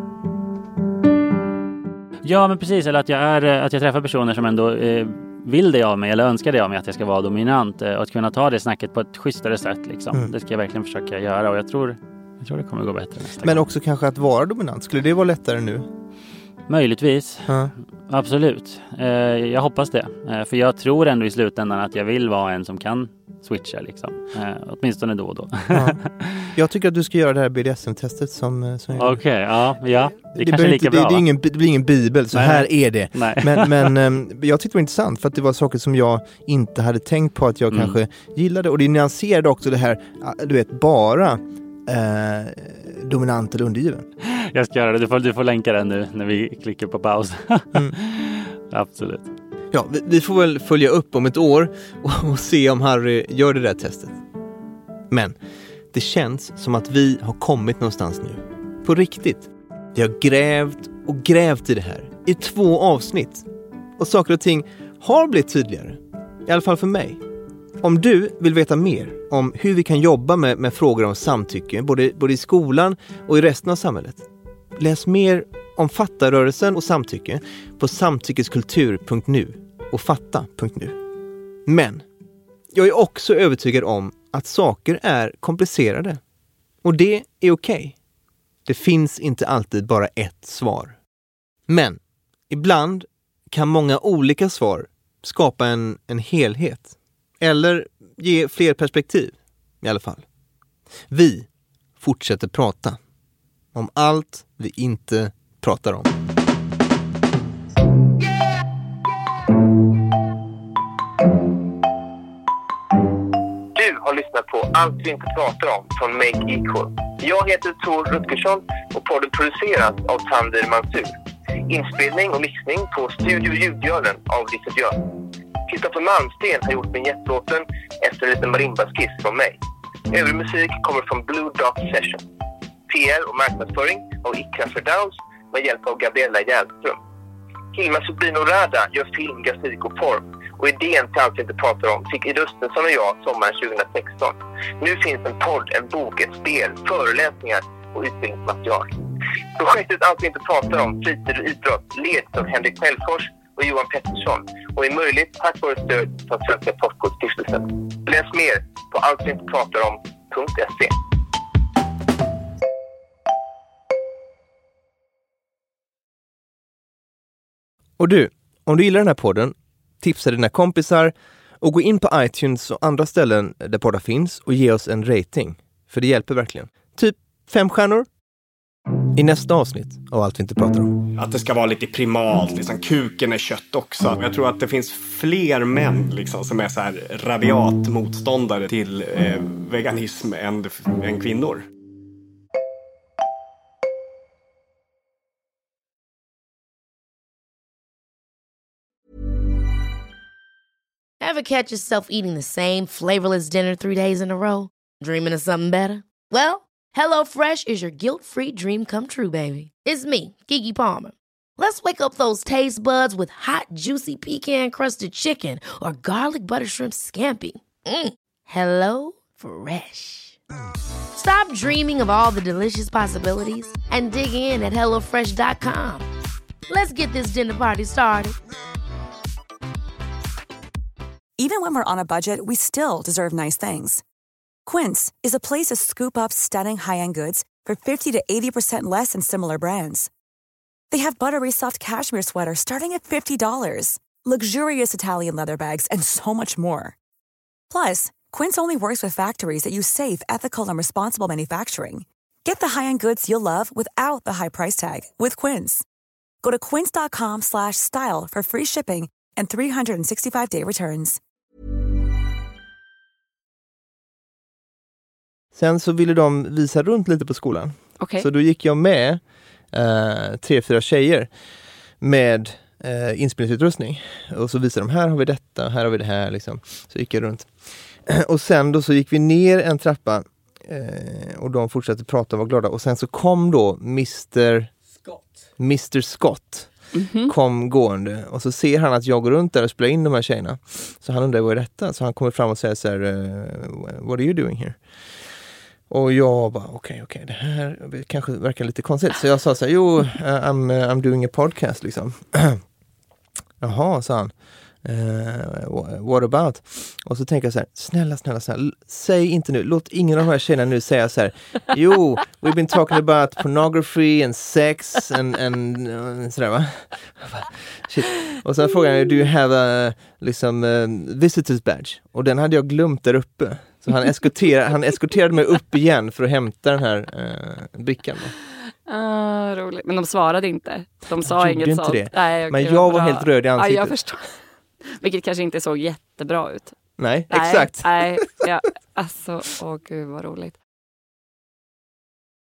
Ja, men precis. Eller att jag, är, att jag träffar personer som ändå eh, vill det av mig eller önskar det av mig, att jag ska vara dominant eh, och att kunna ta det snacket på ett schysstare sätt. Liksom. Mm. Det ska jag verkligen försöka göra och jag tror, jag tror det kommer gå bättre nästa Men gång. också kanske att vara dominant. Skulle det vara lättare nu? Möjligtvis. Ja. Absolut. Eh, jag hoppas det. Eh, för jag tror ändå i slutändan att jag vill vara en som kan switcha liksom. Eh, åtminstone då och då. Ja. Jag tycker att du ska göra det här B D S M-testet som, som Okej, okay, ja, ja. Det, det kanske är lika inte, bra. Det, det, är ingen, det blir ingen bibel, så Nej. här är det. Nej. Men, men um, jag tyckte det var intressant för att det var saker som jag inte hade tänkt på att jag mm. kanske gillade. Och det nyanserade också det här, du vet, bara eh, dominant eller undergiven. Jag ska göra det. Du får, du får länka den nu när vi klickar på paus. mm. Absolut. Ja, vi, vi får väl följa upp om ett år och, och se om Harry gör det där testet. Men det känns som att vi har kommit någonstans nu. På riktigt. Vi har grävt och grävt i det här. I två avsnitt. Och saker och ting har blivit tydligare. I alla fall för mig. Om du vill veta mer om hur vi kan jobba med, med frågor om samtycke, både, både i skolan och i resten av samhället. Läs mer om fattarörelsen och samtycke på samtyckeskultur punkt nu och fatta punkt nu. Men jag är också övertygad om att saker är komplicerade. Och det är okej. Det finns inte alltid bara ett svar. Men ibland kan många olika svar skapa en, en helhet. Eller ge fler perspektiv i alla fall. Vi fortsätter prata om allt vi inte pratar om. Du har lyssnat på Allt vi inte pratar om från Make Equal. Jag heter Tor Rutgersson och podden produceras av Tandir Mansur. Inspelning och mixning på Studio Ljudgören av Richard Jörn. Kristoffer Malmsten har gjort vinjettlåten efter en liten marimbaskiss från mig. Övrig musik kommer från Blue Dot Session. P R och marknadsföring av Ikra Ferdowns med hjälp av Gabriella Järnström. Hilma Sublino Rada gör film, grafik och form. Och idén till Allt vi inte pratar om fick Ida Östensson och jag sommaren tjugohundrasexton. Nu finns en podd, en bok, ett spel, föreläsningar och utbildningsmaterial. Projektet Allt vi inte pratar om, fritid och idrott, leds av Henrik Mellfors och Johan Pettersson och är möjligt tack vare stöd från Svenska Postkodstiftelsen. Läs mer på allt vi inte pratar om punkt se. Och du, om du gillar den här podden, tipsa dina kompisar och gå in på iTunes och andra ställen där poddar finns och ge oss en rating. För det hjälper verkligen. Typ fem stjärnor. I nästa avsnitt av Allt vi inte pratar om. Att det ska vara lite primalt, liksom. Kuken är kött också. Jag tror att det finns fler män liksom, som är så här rabiat motståndare till eh, veganism än, än kvinnor. Ever catch yourself eating the same flavorless dinner three days in a row? Dreaming of something better? Well, HelloFresh is your guilt-free dream come true, baby. It's me, Keke Palmer. Let's wake up those taste buds with hot, juicy pecan-crusted chicken or garlic butter shrimp scampi. Mm. Hello Fresh. Stop dreaming of all the delicious possibilities and dig in at hello fresh dot com. Let's get this dinner party started. Even when we're on a budget, we still deserve nice things. Quince is a place to scoop up stunning high-end goods for fifty to eighty percent less than similar brands. They have buttery soft cashmere sweaters starting at fifty dollars, luxurious Italian leather bags, and so much more. Plus, Quince only works with factories that use safe, ethical, and responsible manufacturing. Get the high-end goods you'll love without the high price tag with Quince. Go to quince dot com slash style for free shipping and three sixty-five day returns. Sen så ville de visa runt lite på skolan. Okay. Så då gick jag med eh, tre, fyra tjejer med eh, inspelningsutrustning. Och så visade de, här har vi detta, här har vi det här. Liksom. Så gick jag runt. Och sen då så gick vi ner en trappa eh, och de fortsatte prata och var glada. Och sen så kom då mister Scott. mister Scott mm-hmm. kom gående. Och så ser han att jag går runt där och spelar in de här tjejerna. Så han undrar, vad är detta? Så han kommer fram och säger så här, what are you doing here? Och jag bara, okej, okay, okej, okay, det här kanske verkar lite konstigt. Så jag sa så här, jo, I'm, I'm doing a podcast liksom. Jaha, sa han. Uh, what about? Och så tänker jag så här, snälla, snälla, snälla, säg inte nu, låt ingen av de här tjejerna nu säga så här, jo, we've been talking about pornography and sex and, and uh, sådär va? Shit. Och sen frågade jag, do you have a liksom, uh, visitors badge? Och den hade jag glömt där uppe. Så han eskorterade, han eskorterade mig upp igen för att hämta den här uh, brickan. Ah, roligt. Men de svarade inte. De sa jag inget inte sånt. Det. Nej, men jag var helt röd i ansiktet. Ja, jag förstår. Vilket kanske inte såg jättebra ut. Nej, nej exakt. Nej, ja, alltså, åh gud vad roligt.